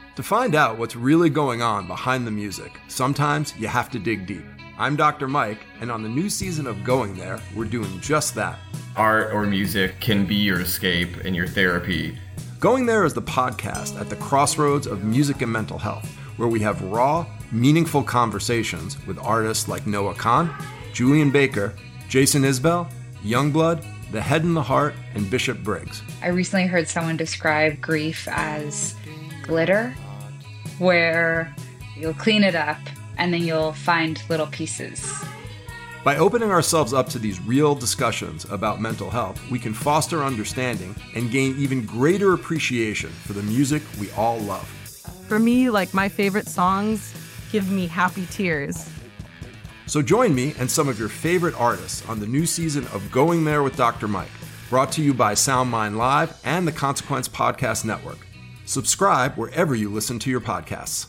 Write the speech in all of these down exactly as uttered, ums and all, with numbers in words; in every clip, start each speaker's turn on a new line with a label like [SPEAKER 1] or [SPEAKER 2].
[SPEAKER 1] To find out what's really going on behind the music, sometimes you have to dig deep. I'm Doctor Mike, and on the new season of Going There, we're doing just that.
[SPEAKER 2] Art or music can be your escape and your therapy.
[SPEAKER 1] Going There is the podcast at the crossroads of music and mental health, where we have raw, meaningful conversations with artists like Noah Kahan, Julian Baker, Jason Isbell, Youngblood, The Head and the Heart, and Bishop Briggs.
[SPEAKER 3] I recently heard someone describe grief as glitter, where you'll clean it up and then you'll find little pieces.
[SPEAKER 1] By opening ourselves up to these real discussions about mental health, we can foster understanding and gain even greater appreciation for the music we all love.
[SPEAKER 4] For me, like, my favorite songs give me happy tears.
[SPEAKER 1] So join me and some of your favorite artists on the new season of Going There with Doctor Mike, brought to you by SoundMind Live and the Consequence Podcast Network. Subscribe wherever you listen to your podcasts.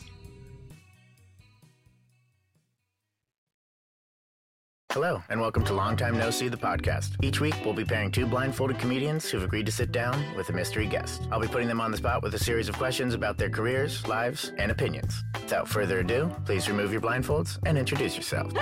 [SPEAKER 5] Hello, and welcome to Long Time No See, the podcast. Each week, we'll be pairing two blindfolded comedians who've agreed to sit down with a mystery guest. I'll be putting them on the spot with a series of questions about their careers, lives, and opinions. Without further ado, please remove your blindfolds and introduce yourselves.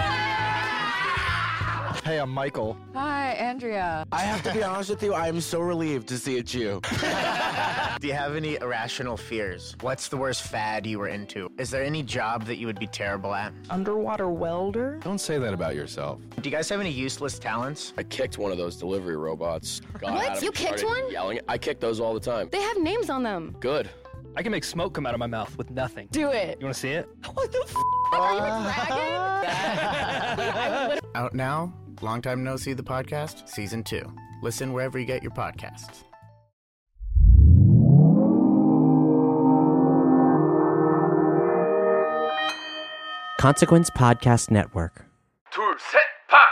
[SPEAKER 6] Hey, I'm Michael.
[SPEAKER 7] Hi, Andrea.
[SPEAKER 6] I have to be honest with you, I am so relieved to see it's you.
[SPEAKER 5] Do you have any irrational fears? What's the worst fad you were into? Is there any job that you would be terrible at?
[SPEAKER 7] Underwater welder?
[SPEAKER 8] Don't say that about yourself.
[SPEAKER 5] Do you guys have any useless talents?
[SPEAKER 8] I kicked one of those delivery robots. Got
[SPEAKER 9] What?
[SPEAKER 8] out of
[SPEAKER 9] You
[SPEAKER 8] it,
[SPEAKER 9] kicked
[SPEAKER 8] started
[SPEAKER 9] one?
[SPEAKER 8] Yelling. I kick those all the time.
[SPEAKER 9] They have names on them.
[SPEAKER 8] Good.
[SPEAKER 6] I can make smoke come out of my mouth with nothing.
[SPEAKER 7] Do it.
[SPEAKER 6] You want to see it?
[SPEAKER 7] What the f***? Are you bragging?
[SPEAKER 5] Out now, Long Time No See, the podcast, Season two. Listen wherever you get your podcasts.
[SPEAKER 10] Consequence Podcast Network.
[SPEAKER 1] 둘, 셋, 파!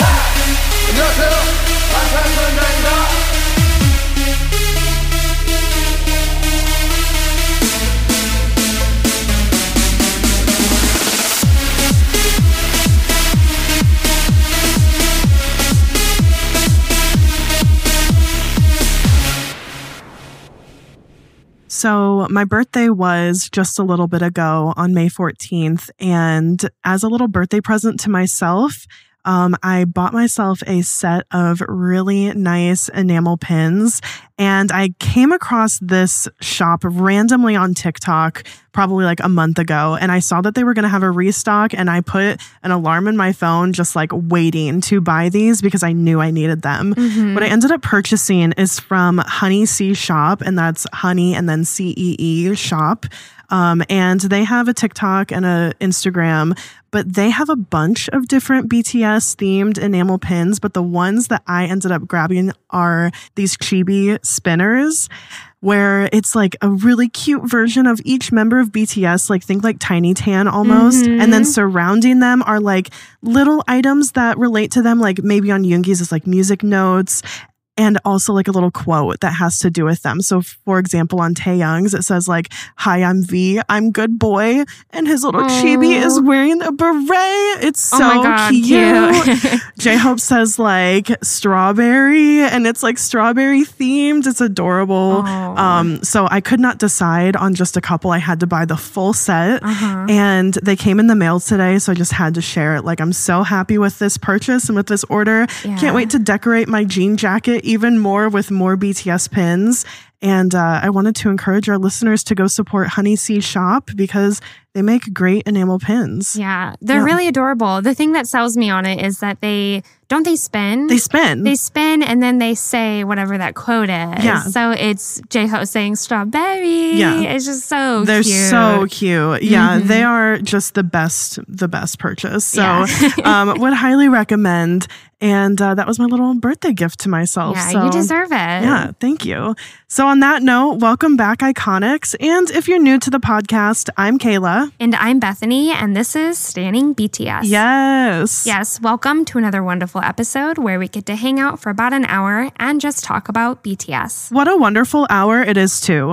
[SPEAKER 11] So my birthday was just a little bit ago on May fourteenth, and as a little birthday present to myself, um, I bought myself a set of really nice enamel pins, and I came across this shop randomly on TikTok probably like a month ago, and I saw that they were going to have a restock, and I put an alarm in my phone just like waiting to buy these because I knew I needed them. Mm-hmm. What I ended up purchasing is from Honey C Shop, and that's Honey and then C E E Shop. Um, and they have a TikTok and a Instagram, but they have a bunch of different B T S themed enamel pins. But the ones that I ended up grabbing are these chibi spinners, where it's like a really cute version of each member of B T S, like think like Tiny Tan almost. Mm-hmm. And then surrounding them are like little items that relate to them, like maybe on Yoongi's is like music notes, and also like a little quote that has to do with them. So for example, on Taeyoung's, it says like, "Hi, I'm V, I'm good boy." And his little Aww. chibi is wearing a beret. It's so
[SPEAKER 9] oh my God,
[SPEAKER 11] cute.
[SPEAKER 9] cute.
[SPEAKER 11] J-Hope says like strawberry, and it's like strawberry themed. It's adorable. Um, so I could not decide on just a couple. I had to buy the full set, uh-huh. and they came in the mail today. So I just had to share it. Like, I'm so happy with this purchase and with this order. Yeah. Can't wait to decorate my jean jacket even more with more B T S pins. And uh, I wanted to encourage our listeners to go support Honey C Shop because they make great enamel pins.
[SPEAKER 9] Yeah, they're
[SPEAKER 11] yeah.
[SPEAKER 9] really adorable. The thing that sells me on it is that they, don't they spin?
[SPEAKER 11] They spin.
[SPEAKER 9] They spin and then they say whatever that quote is.
[SPEAKER 11] Yeah.
[SPEAKER 9] So it's J-Hope saying strawberry.
[SPEAKER 11] Yeah.
[SPEAKER 9] It's just so
[SPEAKER 11] They're
[SPEAKER 9] cute.
[SPEAKER 11] They're so cute. Yeah,
[SPEAKER 9] mm-hmm.
[SPEAKER 11] they are just the best, the best purchase. So
[SPEAKER 9] yeah.
[SPEAKER 11] um, would highly recommend. And uh, that was my little birthday gift to myself.
[SPEAKER 9] Yeah,
[SPEAKER 11] so,
[SPEAKER 9] you deserve it.
[SPEAKER 11] Yeah, thank you. So on that note, welcome back, Iconics. And if you're new to the podcast, I'm Kayla.
[SPEAKER 9] And I'm Bethany, and this is Standing B T S.
[SPEAKER 11] Yes.
[SPEAKER 9] Yes, welcome to another wonderful episode where we get to hang out for about an hour and just talk about B T S.
[SPEAKER 11] What a wonderful hour it is too.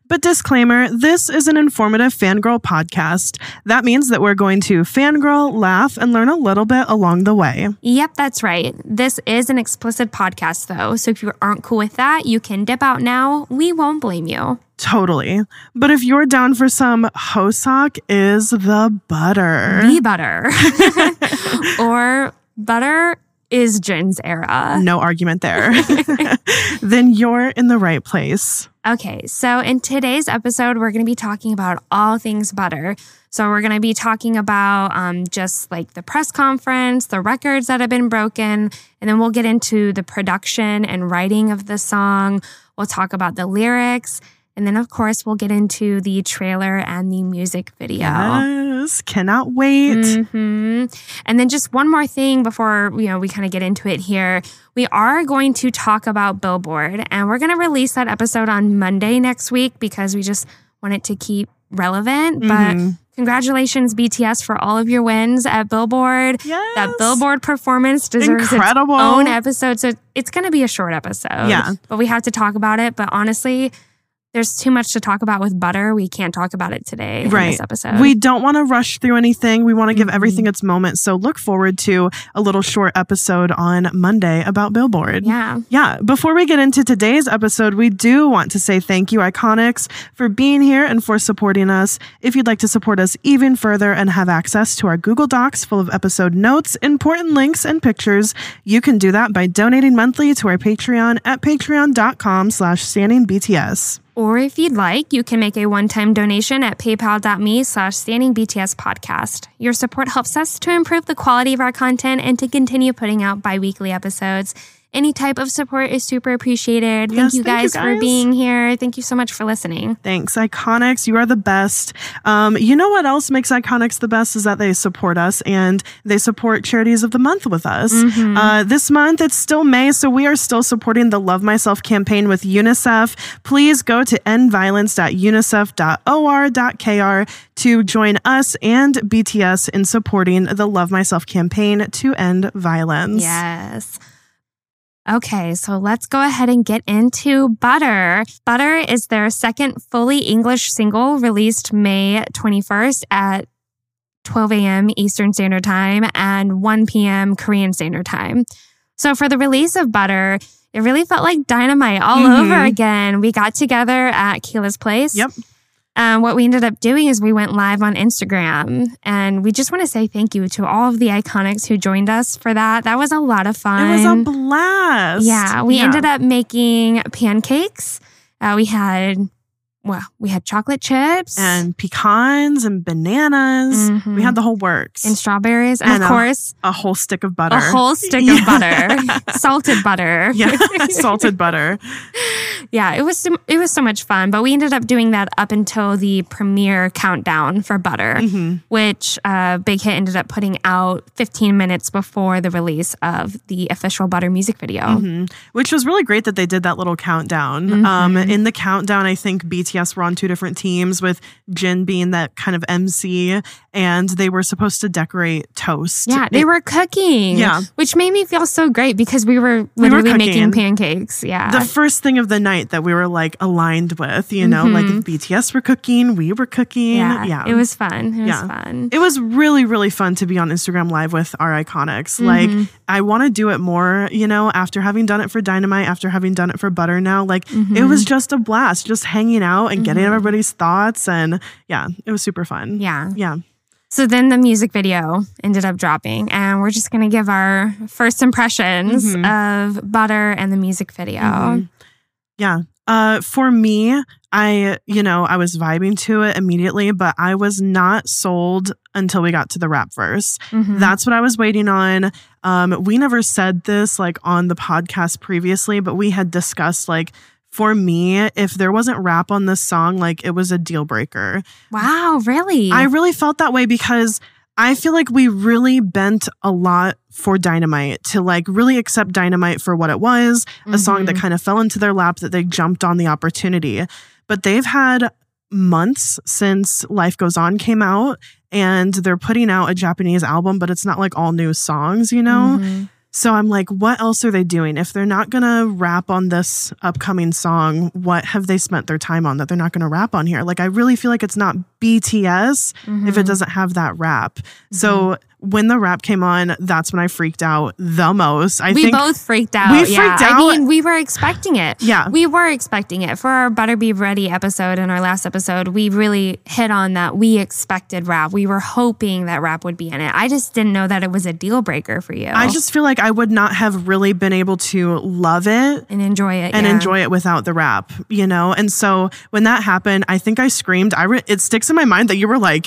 [SPEAKER 11] But disclaimer, this is an informative fangirl podcast. That means that we're going to fangirl, laugh, and learn a little bit along the way.
[SPEAKER 9] Yep, that's right. This is an explicit podcast, though. So if you aren't cool with that, you can dip out now. We won't blame you.
[SPEAKER 11] Totally. But if you're down for some, Hosak is the butter.
[SPEAKER 9] The butter. Or butter is Jin's era.
[SPEAKER 11] No argument there. Then you're in the right place.
[SPEAKER 9] Okay, so in today's episode, we're going to be talking about all things butter. So we're going to be talking about um, just like the press conference, the records that have been broken, and then we'll get into the production and writing of the song. We'll talk about the lyrics. And then, of course, we'll get into the trailer and the music video.
[SPEAKER 11] Yes, cannot wait.
[SPEAKER 9] Mm-hmm. And then just one more thing before you know we kind of get into it here. We are going to talk about Billboard, and we're going to release that episode on Monday next week because we just want it to keep relevant.
[SPEAKER 11] Mm-hmm.
[SPEAKER 9] But congratulations, B T S, for all of your wins at Billboard.
[SPEAKER 11] Yes.
[SPEAKER 9] That Billboard performance deserves
[SPEAKER 11] Incredible.
[SPEAKER 9] its own episode. So it's going to be a short episode.
[SPEAKER 11] Yeah.
[SPEAKER 9] But we have to talk about it. But honestly, there's too much to talk about with butter. We can't talk about it today
[SPEAKER 11] right.
[SPEAKER 9] in this episode.
[SPEAKER 11] We don't want to rush through anything. We want to give
[SPEAKER 9] mm-hmm.
[SPEAKER 11] everything its moment. So look forward to a little short episode on Monday about Billboard.
[SPEAKER 9] Yeah.
[SPEAKER 11] Yeah. Before we get into today's episode, we do want to say thank you, Iconics, for being here and for supporting us. If you'd like to support us even further and have access to our Google Docs full of episode notes, important links, and pictures, you can do that by donating monthly to our Patreon at patreon.com slash standingbts.
[SPEAKER 9] Or if you'd like, you can make a one-time donation at paypal.me slash standingbtspodcast. Your support helps us to improve the quality of our content and to continue putting out bi-weekly episodes. Any type of support is super appreciated.
[SPEAKER 11] Yes,
[SPEAKER 9] thank you
[SPEAKER 11] thank
[SPEAKER 9] guys,
[SPEAKER 11] you
[SPEAKER 9] for
[SPEAKER 11] guys.
[SPEAKER 9] being here. Thank you so much for listening.
[SPEAKER 11] Thanks, Iconics. You are the best. Um, you know what else makes Iconics the best is that they support us and they support Charities of the Month with us.
[SPEAKER 9] Mm-hmm.
[SPEAKER 11] Uh, this month, it's still May, so we are still supporting the Love Myself campaign with UNICEF. Please go to end violence dot unicef dot or dot k r to join us and B T S in supporting the Love Myself campaign to end violence.
[SPEAKER 9] Yes. Okay, so let's go ahead and get into Butter. Butter is their second fully English single released May twenty-first at twelve a.m. Eastern Standard Time and one p.m. Korean Standard Time. So for the release of Butter, it really felt like dynamite all
[SPEAKER 11] Mm-hmm.
[SPEAKER 9] over again. We got together at Keela's place.
[SPEAKER 11] Yep.
[SPEAKER 9] Um, what we ended up doing is we went live on Instagram, and we just want to say thank you to all of the Iconics who joined us for that. That was a lot of fun.
[SPEAKER 11] It was a blast.
[SPEAKER 9] Yeah, we
[SPEAKER 11] Yeah.
[SPEAKER 9] ended up making pancakes. Uh, we had, well, we had chocolate chips
[SPEAKER 11] And pecans and bananas.
[SPEAKER 9] Mhm.
[SPEAKER 11] We had the whole works.
[SPEAKER 9] and strawberries, and,
[SPEAKER 11] And
[SPEAKER 9] of
[SPEAKER 11] a-
[SPEAKER 9] course,
[SPEAKER 11] a whole stick of butter.
[SPEAKER 9] a whole stick
[SPEAKER 11] Yeah.
[SPEAKER 9] of butter, salted butter.
[SPEAKER 11] Yeah, salted butter.
[SPEAKER 9] Yeah, it was so, it was so much fun. But we ended up doing that up until the premiere countdown for Butter,
[SPEAKER 11] Mm-hmm.
[SPEAKER 9] which uh, Big Hit ended up putting out fifteen minutes before the release of the official Butter music video.
[SPEAKER 11] Mm-hmm. Which was really great that they did that little countdown.
[SPEAKER 9] Mm-hmm.
[SPEAKER 11] Um, in the countdown, I think B T S were on two different teams, with Jin being that kind of M C, and they were supposed to decorate toast.
[SPEAKER 9] Yeah, they
[SPEAKER 11] It-
[SPEAKER 9] were cooking.
[SPEAKER 11] Yeah.
[SPEAKER 9] Which made me feel so great because we were
[SPEAKER 11] We were
[SPEAKER 9] literally making
[SPEAKER 11] cooking.
[SPEAKER 9] pancakes. Yeah.
[SPEAKER 11] the first thing of the night that we were like aligned with, you know, like if B T S were cooking, we were cooking.
[SPEAKER 9] yeah.
[SPEAKER 11] Yeah.
[SPEAKER 9] It was fun. It was
[SPEAKER 11] Yeah.
[SPEAKER 9] fun.
[SPEAKER 11] It was really, really fun to be on Instagram Live with our Iconics.
[SPEAKER 9] Mm-hmm.
[SPEAKER 11] Like, I want to do it more, you know, after having done it for Dynamite, after having done it for Butter now. Like,
[SPEAKER 9] Mm-hmm.
[SPEAKER 11] it was just a blast, just hanging out and getting everybody's thoughts. And yeah, it was super fun.
[SPEAKER 9] Yeah.
[SPEAKER 11] Yeah.
[SPEAKER 9] So then the music video ended up dropping, and we're just going to give our first impressions
[SPEAKER 11] Mhm.
[SPEAKER 9] of Butter and the music video.
[SPEAKER 11] Mhm. Yeah. Uh, for me, I, you know, I was vibing to it immediately, but I was not sold until we got to the rap verse.
[SPEAKER 9] Mhm.
[SPEAKER 11] That's what I was waiting on. Um, we never said this like on the podcast previously, but we had discussed like, for me, if there wasn't rap on this song, like it was a deal breaker.
[SPEAKER 9] Wow, really?
[SPEAKER 11] I really felt that way because I feel like we really bent a lot for Dynamite to like really accept Dynamite for what it was, a song that kind of fell into their lap, that they jumped on the opportunity. But they've had months since Life Goes On came out, and they're putting out a Japanese album, but it's not like all new songs, you know?
[SPEAKER 9] Mhm.
[SPEAKER 11] So I'm like, what else are they doing? If they're not going to rap on this upcoming song, what have they spent their time on that they're not going to rap on here? Like, I really feel like it's not B T S mm-hmm. if it doesn't have that rap. Mm-hmm. So when the rap came on, that's when I freaked out the most. I
[SPEAKER 9] we
[SPEAKER 11] think
[SPEAKER 9] both freaked out.
[SPEAKER 11] We
[SPEAKER 9] yeah.
[SPEAKER 11] freaked out.
[SPEAKER 9] I mean, we were expecting it.
[SPEAKER 11] Yeah.
[SPEAKER 9] We were expecting it. For our Butter Be Ready episode and our last episode, we really hit on that. We expected rap. We were hoping that rap would be in it. I just didn't know that it was a deal breaker for you.
[SPEAKER 11] I just feel like I would not have really been able to love it
[SPEAKER 9] and enjoy it.
[SPEAKER 11] And
[SPEAKER 9] yeah.
[SPEAKER 11] enjoy it without the rap, you know? And so when that happened, I think I screamed. I re- it sticks in my mind that you were like,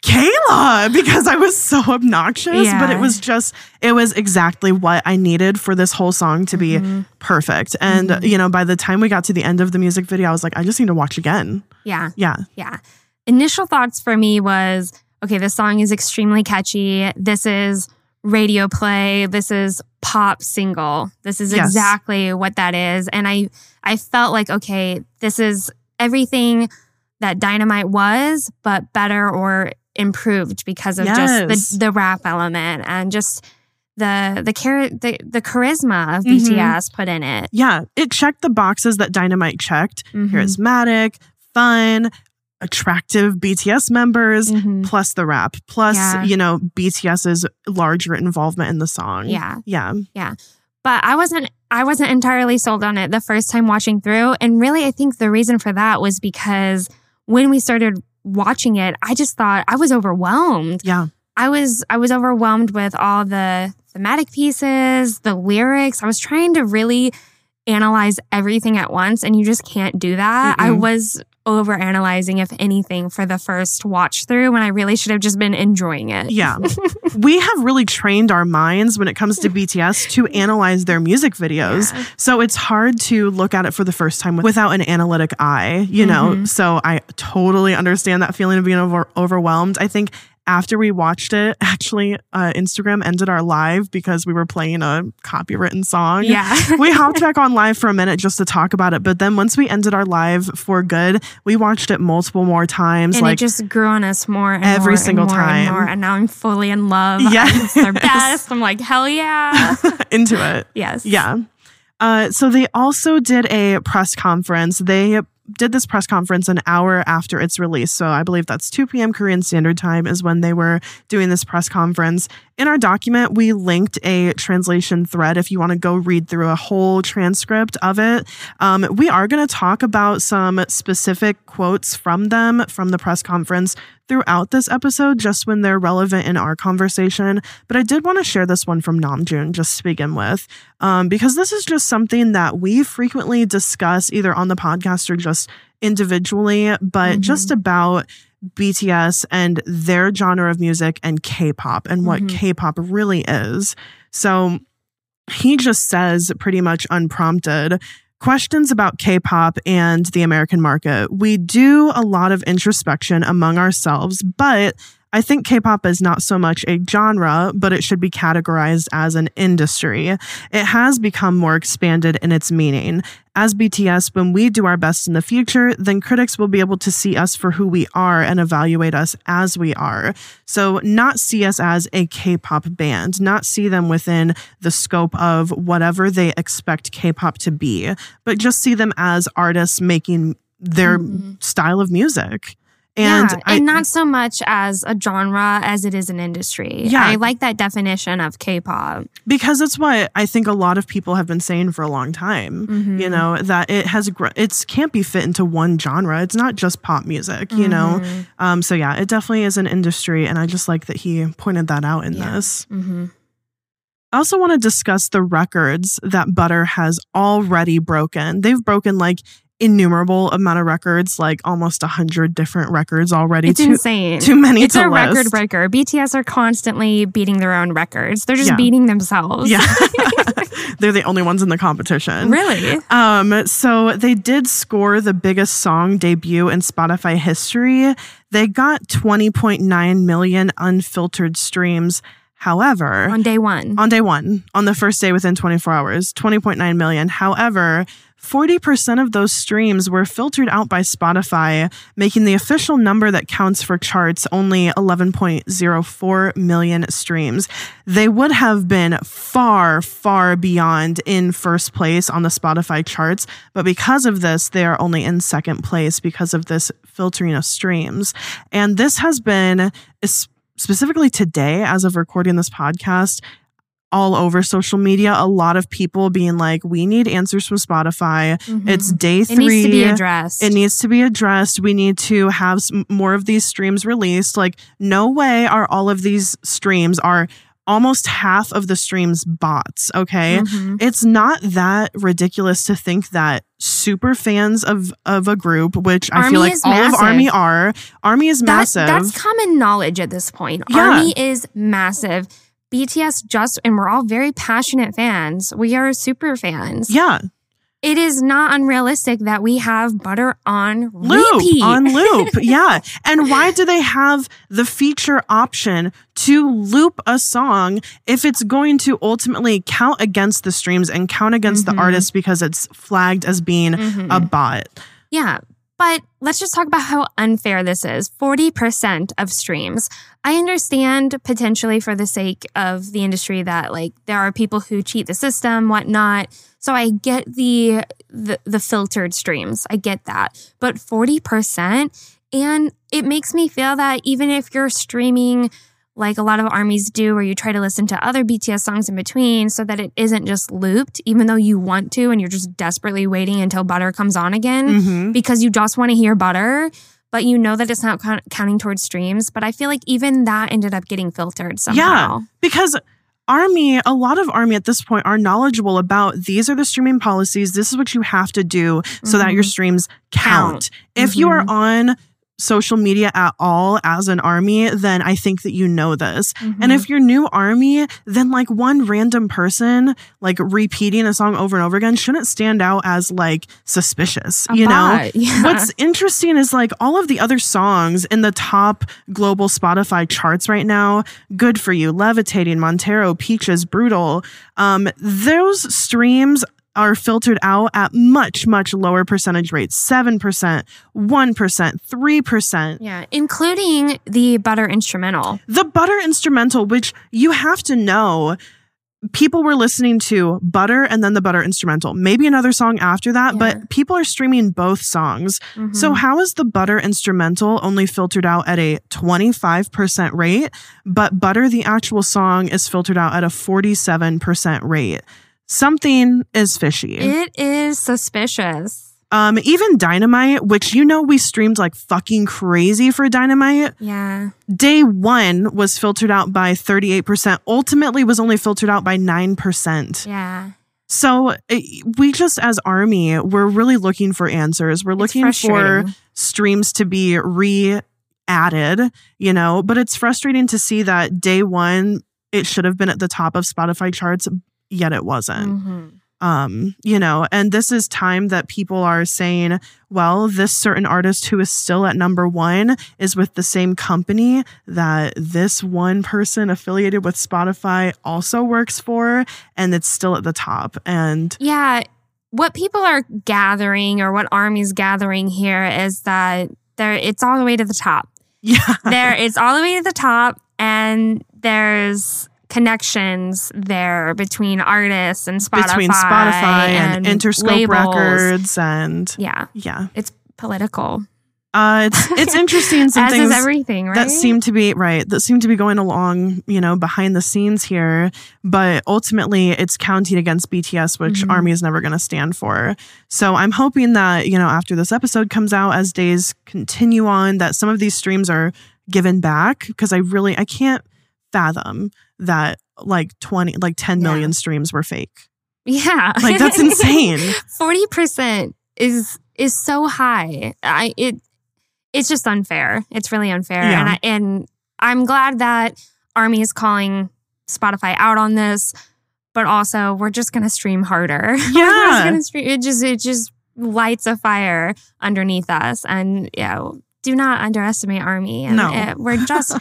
[SPEAKER 11] Kayla, because I was so obnoxious.
[SPEAKER 9] Yeah.
[SPEAKER 11] But it was just, it was exactly what I needed for this whole song to be mm-hmm. perfect. And, mm-hmm. you know, by the time we got to the end of the music video, I was like, I just need to watch again.
[SPEAKER 9] Yeah.
[SPEAKER 11] Yeah.
[SPEAKER 9] Yeah. Initial thoughts for me was, okay, this song is extremely catchy. This is radio play. This is pop single. This is
[SPEAKER 11] Yes.
[SPEAKER 9] exactly what that is. And I, I felt like, okay, this is everything that Dynamite was, but better or improved because of
[SPEAKER 11] Yes.
[SPEAKER 9] just the, the rap element and just the the, char- the the charisma of
[SPEAKER 11] Mm-hmm.
[SPEAKER 9] B T S put in it.
[SPEAKER 11] Yeah. It checked the boxes that Dynamite checked.
[SPEAKER 9] Mhm.
[SPEAKER 11] Charismatic, fun, attractive B T S members,
[SPEAKER 9] Mhm.
[SPEAKER 11] plus the rap, plus,
[SPEAKER 9] Yeah.
[SPEAKER 11] you know, BTS's larger involvement in the song.
[SPEAKER 9] Yeah.
[SPEAKER 11] Yeah.
[SPEAKER 9] Yeah. But I wasn't I wasn't entirely sold on it the first time watching through. And really, I think the reason for that was because when we started watching it, I just thought I was overwhelmed.
[SPEAKER 11] Yeah.
[SPEAKER 9] I was I was overwhelmed with all the thematic pieces, the lyrics. I was trying to really analyze everything at once, and you just can't do that.
[SPEAKER 11] Mm-mm.
[SPEAKER 9] I was overanalyzing, if anything, for the first watch through when I really should have just been enjoying it.
[SPEAKER 11] Yeah. We have really trained our minds when it comes to B T S to analyze their music videos.
[SPEAKER 9] Yeah.
[SPEAKER 11] So it's hard to look at it for the first time without an analytic eye, you know?
[SPEAKER 9] Mm-hmm.
[SPEAKER 11] So I totally understand that feeling of being over- overwhelmed. I think after we watched it, actually, uh, Instagram ended our live because we were playing a copywritten song.
[SPEAKER 9] Yeah.
[SPEAKER 11] We hopped back on live for a minute just to talk about it. But then once we ended our live for good, we watched it multiple more times.
[SPEAKER 9] And
[SPEAKER 11] like
[SPEAKER 9] it just grew on us more and
[SPEAKER 11] every
[SPEAKER 9] more
[SPEAKER 11] single
[SPEAKER 9] and more
[SPEAKER 11] time.
[SPEAKER 9] And, more, and now I'm fully in love.
[SPEAKER 11] Yes.
[SPEAKER 9] It's their best. I'm like, hell yeah.
[SPEAKER 11] into it.
[SPEAKER 9] Yes.
[SPEAKER 11] Yeah. Uh, so they also did a press conference. They did this press conference an hour after its release. So I believe that's two p.m. Korean Standard Time is when they were doing this press conference. In our document, we linked a translation thread if you want to go read through a whole transcript of it. Um, we are going to talk about some specific quotes from them from the press conference throughout this episode, just when they're relevant in our conversation. But I did want to share this one from Namjoon just to begin with, um, because this is just something that we frequently discuss either on the podcast or just individually, but mm-hmm. just about B T S and their genre of music and K-pop and what mm-hmm. K-pop really is. So he just says pretty much unprompted, questions about K-pop and the American market. We do a lot of introspection among ourselves, but I think K-pop is not so much a genre, but it should be categorized as an industry. It has become more expanded in its meaning. As B T S, when we do our best in the future, then critics will be able to see us for who we are and evaluate us as we are. So not see us as a K-pop band, not see them within the scope of whatever they expect K-pop to be, but just see them as artists making their mm-hmm. style of music. And,
[SPEAKER 9] yeah,
[SPEAKER 11] I,
[SPEAKER 9] and not so much as a genre as it is an industry.
[SPEAKER 11] Yeah.
[SPEAKER 9] I like that definition of K-pop.
[SPEAKER 11] Because it's what I think a lot of people have been saying for a long time, mm-hmm. you know, that it has, it can't be fit into one genre. It's not just pop music, you mm-hmm. know? Um, so yeah, it definitely is an industry. And I just like that he pointed that out in
[SPEAKER 9] yeah.
[SPEAKER 11] this.
[SPEAKER 9] Mm-hmm.
[SPEAKER 11] I also want to discuss the records that Butter has already broken. They've broken like innumerable amount of records, like almost a hundred different records already.
[SPEAKER 9] It's
[SPEAKER 11] too,
[SPEAKER 9] insane.
[SPEAKER 11] Too many
[SPEAKER 9] it's
[SPEAKER 11] to
[SPEAKER 9] a
[SPEAKER 11] list.
[SPEAKER 9] record breaker. B T S are constantly beating their own records. They're just
[SPEAKER 11] Yeah.
[SPEAKER 9] beating themselves.
[SPEAKER 11] Yeah. They're the only ones in the competition.
[SPEAKER 9] Really?
[SPEAKER 11] Um, so they did score the biggest song debut in Spotify history. They got twenty point nine million unfiltered streams. However,
[SPEAKER 9] on day one,
[SPEAKER 11] on day one, on the first day within twenty-four hours, twenty point nine million. However, forty percent of those streams were filtered out by Spotify, making the official number that counts for charts only eleven point zero four million streams. They would have been far, far beyond in first place on the Spotify charts, but because of this, they are only in second place because of this filtering of streams. And this has been, specifically today, as of recording this podcast, all over social media, a lot of people being like, we need answers from Spotify. Mm-hmm. It's day three.
[SPEAKER 9] It needs to be addressed.
[SPEAKER 11] It needs to be addressed. We need to have some more of these streams released. Like, no way are all of these streams, are almost half of the streams bots, okay? Mm-hmm. It's not that ridiculous to think that super fans of, of a group, which
[SPEAKER 9] Army
[SPEAKER 11] I feel like all
[SPEAKER 9] massive.
[SPEAKER 11] of Army are, Army is
[SPEAKER 9] that,
[SPEAKER 11] massive.
[SPEAKER 9] That's common knowledge at this point.
[SPEAKER 11] Yeah.
[SPEAKER 9] Army is massive. B T S just, and we're all very passionate fans. We are super fans.
[SPEAKER 11] Yeah.
[SPEAKER 9] It is not unrealistic that we have Butter on
[SPEAKER 11] loop,
[SPEAKER 9] repeat.
[SPEAKER 11] On loop, yeah. And why do they have the feature option to loop a song if it's going to ultimately count against the streams and count against mm-hmm. the artist because it's flagged as being mm-hmm. a bot?
[SPEAKER 9] Yeah. But let's just talk about how unfair this is. forty percent of streams. I understand potentially for the sake of the industry that like there are people who cheat the system, whatnot. So I get the the, the filtered streams. I get that. But forty percent, and it makes me feel that even if you're streaming like a lot of armies do, where you try to listen to other B T S songs in between so that it isn't just looped, even though you want to and you're just desperately waiting until Butter comes on again mm-hmm. because you just want to hear Butter, but you know that it's not count- counting towards streams. But I feel like even that ended up getting filtered somehow.
[SPEAKER 11] Yeah, because Army, a lot of Army at this point are knowledgeable about these are the streaming policies. This is what you have to do so mm-hmm. that your streams count. count. If mm-hmm. you are on social media at all as an Army, then I think that you know this. Mm-hmm. And if you're new Army, then like one random person like repeating a song over and over again shouldn't stand out as like suspicious,
[SPEAKER 9] a
[SPEAKER 11] you
[SPEAKER 9] bot.
[SPEAKER 11] know?
[SPEAKER 9] Yeah.
[SPEAKER 11] What's interesting is like all of the other songs in the top global Spotify charts right now, Good For You, Levitating, Montero, Peaches, Brutal, um, those streams are filtered out at much, much lower percentage rates. seven percent, one percent, three percent.
[SPEAKER 9] Yeah, including the Butter instrumental.
[SPEAKER 11] The Butter instrumental, which you have to know, people were listening to Butter and then the Butter instrumental. Maybe another song after that, yeah. but people are streaming both songs. Mm-hmm. So how is the Butter instrumental only filtered out at a twenty-five percent rate, but Butter, the actual song, is filtered out at a forty-seven percent rate? Something is fishy.
[SPEAKER 9] It is suspicious.
[SPEAKER 11] Um, even Dynamite, which you know we streamed like fucking crazy for Dynamite.
[SPEAKER 9] Yeah.
[SPEAKER 11] Day one was filtered out by thirty-eight percent. Ultimately was only filtered out by nine percent.
[SPEAKER 9] Yeah.
[SPEAKER 11] So it, we just, as Army, we're really looking for answers. We're looking for streams to be re-added, you know, but it's frustrating to see that day one, it should have been at the top of Spotify charts, yet it wasn't. Mm-hmm. Um, you know, and this is time that people are saying, well, this certain artist who is still at number one is with the same company that this one person affiliated with Spotify also works for, and it's still at the top. And
[SPEAKER 9] yeah, what people are gathering, or what Army's gathering here, is that there it's all the way to the top.
[SPEAKER 11] Yeah.
[SPEAKER 9] There it's all the way to the top, and there's connections there between artists and Spotify.
[SPEAKER 11] Between Spotify and, and Interscope
[SPEAKER 9] labels.
[SPEAKER 11] Records and
[SPEAKER 9] yeah.
[SPEAKER 11] Yeah.
[SPEAKER 9] It's political.
[SPEAKER 11] Uh it's it's interesting some
[SPEAKER 9] As
[SPEAKER 11] things
[SPEAKER 9] is everything, right?
[SPEAKER 11] that seem to be right, that seem to be going along, you know, behind the scenes here, but ultimately it's counting against B T S, which mm-hmm. Army is never gonna stand for. So I'm hoping that, you know, after this episode comes out, as days continue on, that some of these streams are given back, because I really I can't fathom that like twenty like ten yeah. million streams were fake.
[SPEAKER 9] Yeah.
[SPEAKER 11] Like that's insane.
[SPEAKER 9] forty percent is is so high. I it it's just unfair. It's really unfair.
[SPEAKER 11] Yeah.
[SPEAKER 9] And I, and I'm glad that Army is calling Spotify out on this, but also we're just going to stream harder.
[SPEAKER 11] Yeah.
[SPEAKER 9] we're just gonna stream, it just it just lights a fire underneath us, and yeah, do not underestimate Army. And
[SPEAKER 11] no.
[SPEAKER 9] it, we're just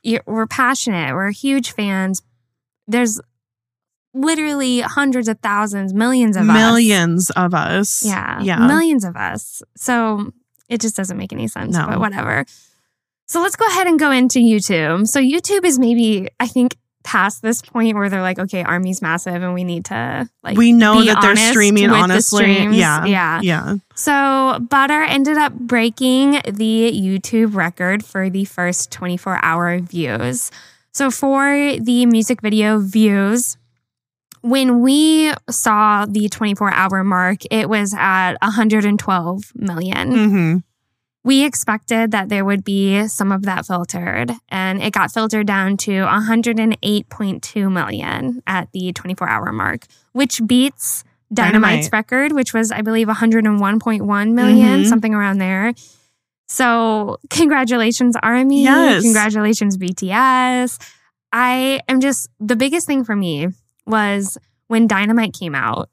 [SPEAKER 9] you're, we're passionate. We're huge fans. There's literally hundreds of thousands, millions of
[SPEAKER 11] millions
[SPEAKER 9] us.
[SPEAKER 11] Millions of us.
[SPEAKER 9] Yeah.
[SPEAKER 11] Yeah.
[SPEAKER 9] Millions of us. So it just doesn't make any sense,
[SPEAKER 11] no.
[SPEAKER 9] but whatever. So let's go ahead and go into YouTube. So YouTube is maybe, I think, past this point where they're like, okay, Army's massive and we need to like
[SPEAKER 11] we know
[SPEAKER 9] be
[SPEAKER 11] that they're
[SPEAKER 9] honest
[SPEAKER 11] streaming
[SPEAKER 9] with
[SPEAKER 11] honestly.
[SPEAKER 9] The streams.
[SPEAKER 11] Yeah.
[SPEAKER 9] Yeah.
[SPEAKER 11] Yeah.
[SPEAKER 9] So Butter ended up breaking the YouTube record for the first twenty-four hour views. So for the music video views, when we saw the twenty-four hour mark, it was at one hundred twelve million.
[SPEAKER 11] Mm-hmm.
[SPEAKER 9] We expected that there would be some of that filtered, and it got filtered down to one hundred eight point two million at the twenty-four hour mark, which beats Dynamite's
[SPEAKER 11] Dynamite.
[SPEAKER 9] record, which was, I believe, one hundred one point one million,
[SPEAKER 11] Mm-hmm.
[SPEAKER 9] something around there. So congratulations, Army.
[SPEAKER 11] Yes.
[SPEAKER 9] Congratulations, B T S. I am just, the biggest thing for me was when Dynamite came out,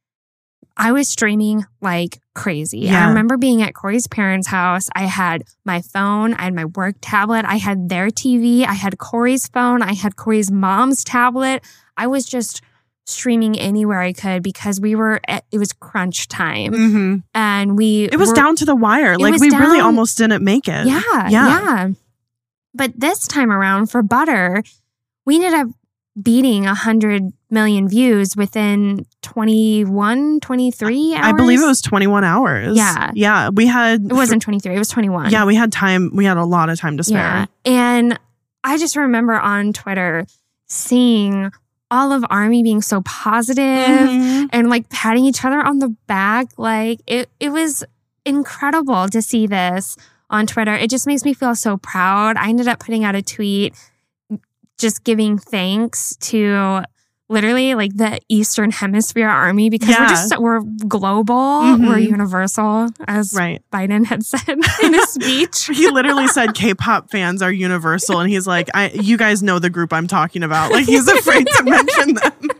[SPEAKER 9] I was streaming like crazy.
[SPEAKER 11] Yeah.
[SPEAKER 9] I remember being at Corey's parents' house. I had my phone, I had my work tablet, I had their T V, I had Corey's phone, I had Corey's mom's tablet. I was just streaming anywhere I could because we were, at, it was crunch time.
[SPEAKER 11] Mm-hmm.
[SPEAKER 9] And we
[SPEAKER 11] It was
[SPEAKER 9] were,
[SPEAKER 11] down to the wire.
[SPEAKER 9] It
[SPEAKER 11] Like
[SPEAKER 9] was
[SPEAKER 11] we really
[SPEAKER 9] down-
[SPEAKER 11] almost didn't make it.
[SPEAKER 9] Yeah,
[SPEAKER 11] Yeah.
[SPEAKER 9] yeah. But this time around for Butter, we ended up beating one hundred million views within twenty-one, twenty-three hours.
[SPEAKER 11] I believe it was twenty-one hours.
[SPEAKER 9] Yeah.
[SPEAKER 11] Yeah. We had.
[SPEAKER 9] It wasn't twenty-three, it was twenty-one.
[SPEAKER 11] Yeah. We had time. We had a lot of time to spare.
[SPEAKER 9] Yeah. And I just remember on Twitter seeing all of Army being so positive
[SPEAKER 11] Mm-hmm.
[SPEAKER 9] and like patting each other on the back. Like it, it was incredible to see this on Twitter. It just makes me feel so proud. I ended up putting out a tweet just giving thanks to literally like the Eastern Hemisphere Army because
[SPEAKER 11] Yeah.
[SPEAKER 9] we're just, we're global,
[SPEAKER 11] Mhm.
[SPEAKER 9] we're universal, as
[SPEAKER 11] Right.
[SPEAKER 9] Biden had said in his speech.
[SPEAKER 11] He literally said K-pop fans are universal, and he's like, "I, you guys know the group I'm talking about." Like he's afraid to mention them.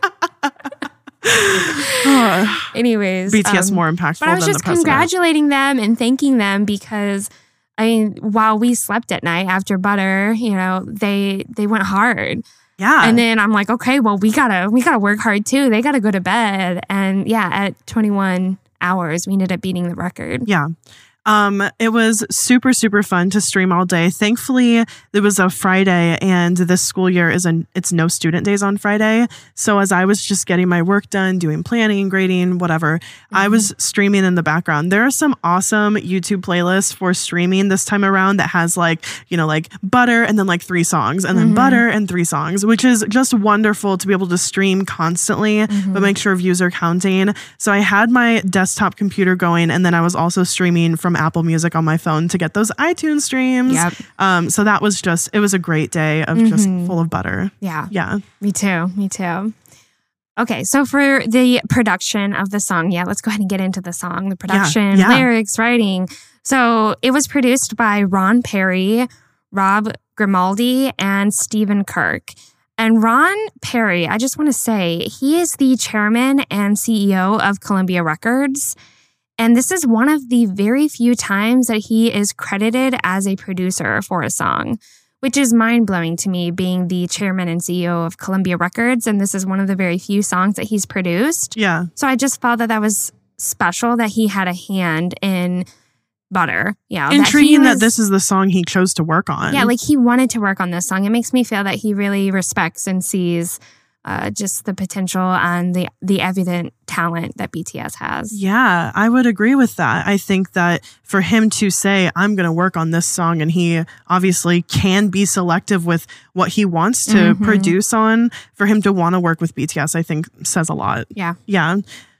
[SPEAKER 9] Anyways,
[SPEAKER 11] B T S
[SPEAKER 9] um,
[SPEAKER 11] more impactful
[SPEAKER 9] But I was
[SPEAKER 11] than
[SPEAKER 9] just
[SPEAKER 11] the president.
[SPEAKER 9] congratulating them and thanking them because, I mean, while we slept at night after Butter, you know, they they went hard.
[SPEAKER 11] Yeah.
[SPEAKER 9] And then I'm like, okay, well, we gotta we gotta work hard too. They gotta go to bed. And yeah, at twenty-one hours, we ended up beating the record.
[SPEAKER 11] Yeah. Um, it was super, super fun to stream all day. Thankfully, it was a Friday, and this school year is an it's no student days on Friday. So as I was just getting my work done, doing planning, grading, whatever, mm-hmm. I was streaming in the background. There are some awesome YouTube playlists for streaming this time around that has like, you know, like Butter and then like three songs and then mm-hmm. Butter and three songs, which is just wonderful to be able to stream constantly, mm-hmm. but make sure views are counting. So I had my desktop computer going, and then I was also streaming from Apple Music on my phone to get those iTunes streams.
[SPEAKER 9] Yep.
[SPEAKER 11] Um, so that was just, it was a great day of mm-hmm. just full of butter.
[SPEAKER 9] Yeah.
[SPEAKER 11] Yeah.
[SPEAKER 9] Me too. Me too. Okay. So for the production of the song, yeah, let's go ahead and get into the song, the production,
[SPEAKER 11] yeah, yeah.
[SPEAKER 9] lyrics, writing. So it was produced by Ron Perry, Rob Grimaldi, and Stephen Kirk. And Ron Perry, I just want to say, he is the chairman and C E O of Columbia Records. And this is one of the very few times that he is credited as a producer for a song, which is mind-blowing to me, being the chairman and C E O of Columbia Records. And this is one of the very few songs that he's produced.
[SPEAKER 11] Yeah.
[SPEAKER 9] So I just felt that that was special that he had a hand in Butter. Yeah.
[SPEAKER 11] Intriguing
[SPEAKER 9] that,
[SPEAKER 11] that this is the song he chose to work on.
[SPEAKER 9] Yeah, like he wanted to work on this song. It makes me feel that he really respects and sees Uh, just the potential and the the evident talent that B T S has.
[SPEAKER 11] Yeah, I would agree with that. I think that for him to say, I'm going to work on this song, and he obviously can be selective with what he wants to
[SPEAKER 9] Mm-hmm.
[SPEAKER 11] produce on, for him to want to work with B T S, I think says a lot.
[SPEAKER 9] Yeah.
[SPEAKER 11] Yeah.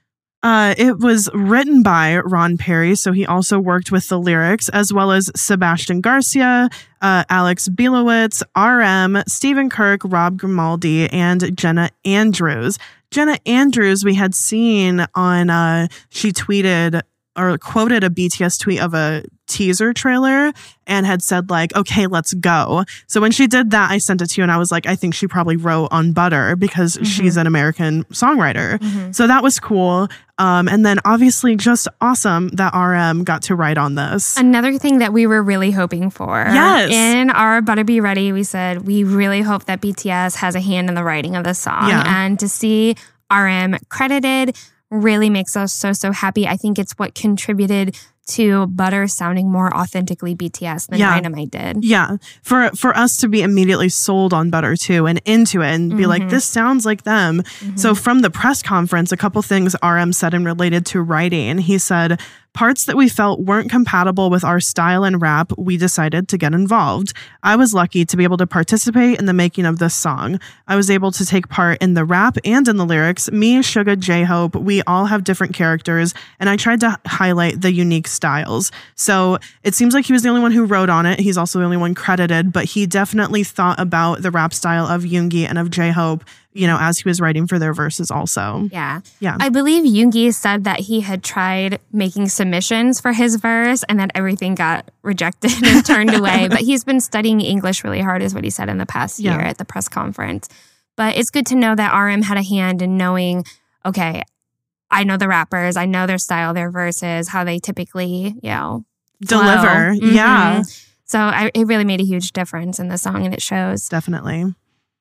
[SPEAKER 11] Uh, it was written by Ron Perry, so he also worked with the lyrics, as well as Sebastian Garcia, uh, Alex Bilowitz, R M, Stephen Kirk, Rob Grimaldi, and Jenna Andrews. Jenna Andrews, we had seen on, uh, she tweeted or quoted a B T S tweet of a teaser trailer and had said like, okay, let's go. So when she did that, I sent it to you and I was like, I think she probably wrote on Butter because mm-hmm. she's an American songwriter. Mm-hmm. So that was cool. Um, and then obviously just awesome that R M got to write on this.
[SPEAKER 9] Another thing that we were really hoping for.
[SPEAKER 11] Yes.
[SPEAKER 9] In our Butter Be Ready, we said we really hope that B T S has a hand in the writing of this song.
[SPEAKER 11] Yeah.
[SPEAKER 9] And to see R M credited really makes us so, so happy. I think it's what contributed to Butter sounding more authentically B T S than
[SPEAKER 11] yeah.
[SPEAKER 9] Dynamite did.
[SPEAKER 11] Yeah. For for us to be immediately sold on Butter too and into it and be mm-hmm. like, this sounds like them. Mm-hmm. So from the press conference, a couple things R M said and related to writing. He said, parts that we felt weren't compatible with our style and rap, we decided to get involved. I was lucky to be able to participate in the making of this song. I was able to take part in the rap and in the lyrics. Me, Suga, J-Hope, we all have different characters, and I tried to highlight the unique styles. So it seems like he was the only one who wrote on it. He's also the only one credited, but he definitely thought about the rap style of Yoongi and of J-Hope, you know, as he was writing for their verses also.
[SPEAKER 9] Yeah.
[SPEAKER 11] Yeah.
[SPEAKER 9] I believe Yoongi said that he had tried making submissions for his verse and that everything got rejected and turned away. But he's been studying English really hard, is what he said in the past year yeah. at the press conference. But it's good to know that R M had a hand in knowing, okay, I know the rappers, I know their style, their verses, how they typically, you know,
[SPEAKER 11] deliver.
[SPEAKER 9] Mm-hmm.
[SPEAKER 11] Yeah.
[SPEAKER 9] So I, it really made a huge difference in the song, and it shows.
[SPEAKER 11] Definitely.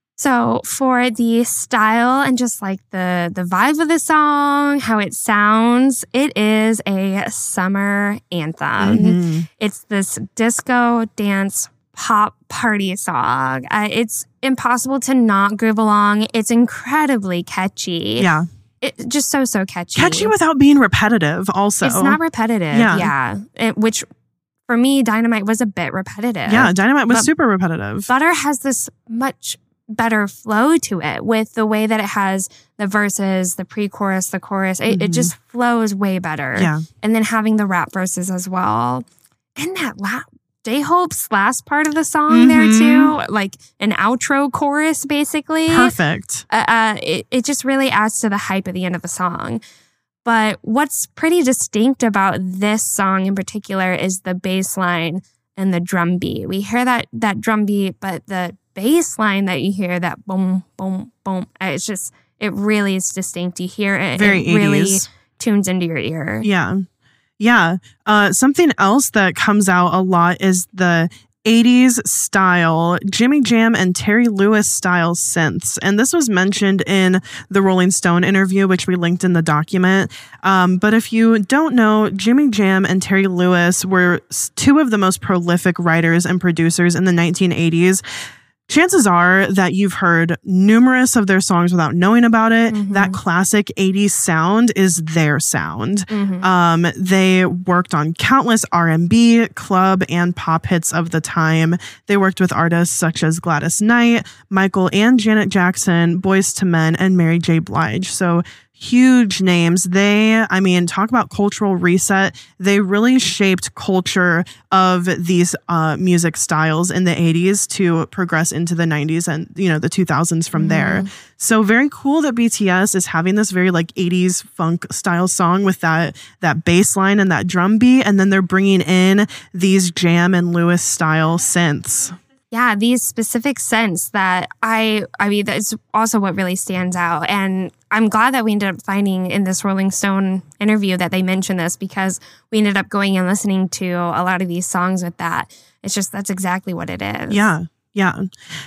[SPEAKER 9] So for the style and just like the the vibe of the song, how it sounds, it is a summer anthem. Mm-hmm. It's this disco dance pop party song. Uh, it's impossible to not groove along. It's incredibly catchy.
[SPEAKER 11] Yeah.
[SPEAKER 9] It, just so, so catchy.
[SPEAKER 11] Catchy without being repetitive also.
[SPEAKER 9] It's not repetitive.
[SPEAKER 11] Yeah.
[SPEAKER 9] yeah. It, which for me, Dynamite was a bit repetitive.
[SPEAKER 11] Yeah, Dynamite was
[SPEAKER 9] but
[SPEAKER 11] super repetitive.
[SPEAKER 9] Butter has this much better flow to it with the way that it has the verses, the pre-chorus, the chorus. It, mm-hmm. it just flows way better.
[SPEAKER 11] Yeah.
[SPEAKER 9] And then having the rap verses as well. And that la- J-Hope's last part of the song mm-hmm. there too, like an outro chorus basically.
[SPEAKER 11] Perfect.
[SPEAKER 9] Uh, uh, it, it just really adds to the hype at the end of the song. But what's pretty distinct about this song in particular is the bass line and the drum beat. We hear that that drum beat, but the bass line that you hear, that boom, boom, boom, it's just, it really is distinct. You hear it,
[SPEAKER 11] Very
[SPEAKER 9] it really
[SPEAKER 11] eighties.
[SPEAKER 9] Tunes into your ear.
[SPEAKER 11] Yeah. Yeah. Uh, something else that comes out a lot is the eighties style, Jimmy Jam and Terry Lewis style synths. And this was mentioned in the Rolling Stone interview, which we linked in the document. Um, but if you don't know, Jimmy Jam and Terry Lewis were two of the most prolific writers and producers in the nineteen eighties. Chances are that you've heard numerous of their songs without knowing about it. Mm-hmm. That classic eighties sound is their sound. Mm-hmm. Um, they worked on countless R and B, club, and pop hits of the time. They worked with artists such as Gladys Knight, Michael and Janet Jackson, Boyz two Men, and Mary J. Blige. So huge names. They, I mean, talk about cultural reset. They really shaped culture of these uh, music styles in the eighties to progress into the nineties and, you know, the two thousands from mm-hmm. there. So very cool that B T S is having this very like eighties funk style song with that that bass line and that drum beat. And then they're bringing in these Jam and Lewis style synths.
[SPEAKER 9] Yeah, these specific synths that I, I mean, that's also what really stands out. And I'm glad that we ended up finding in this Rolling Stone interview that they mentioned this, because we ended up going and listening to a lot of these songs with that. It's just, that's exactly what it is.
[SPEAKER 11] Yeah. Yeah.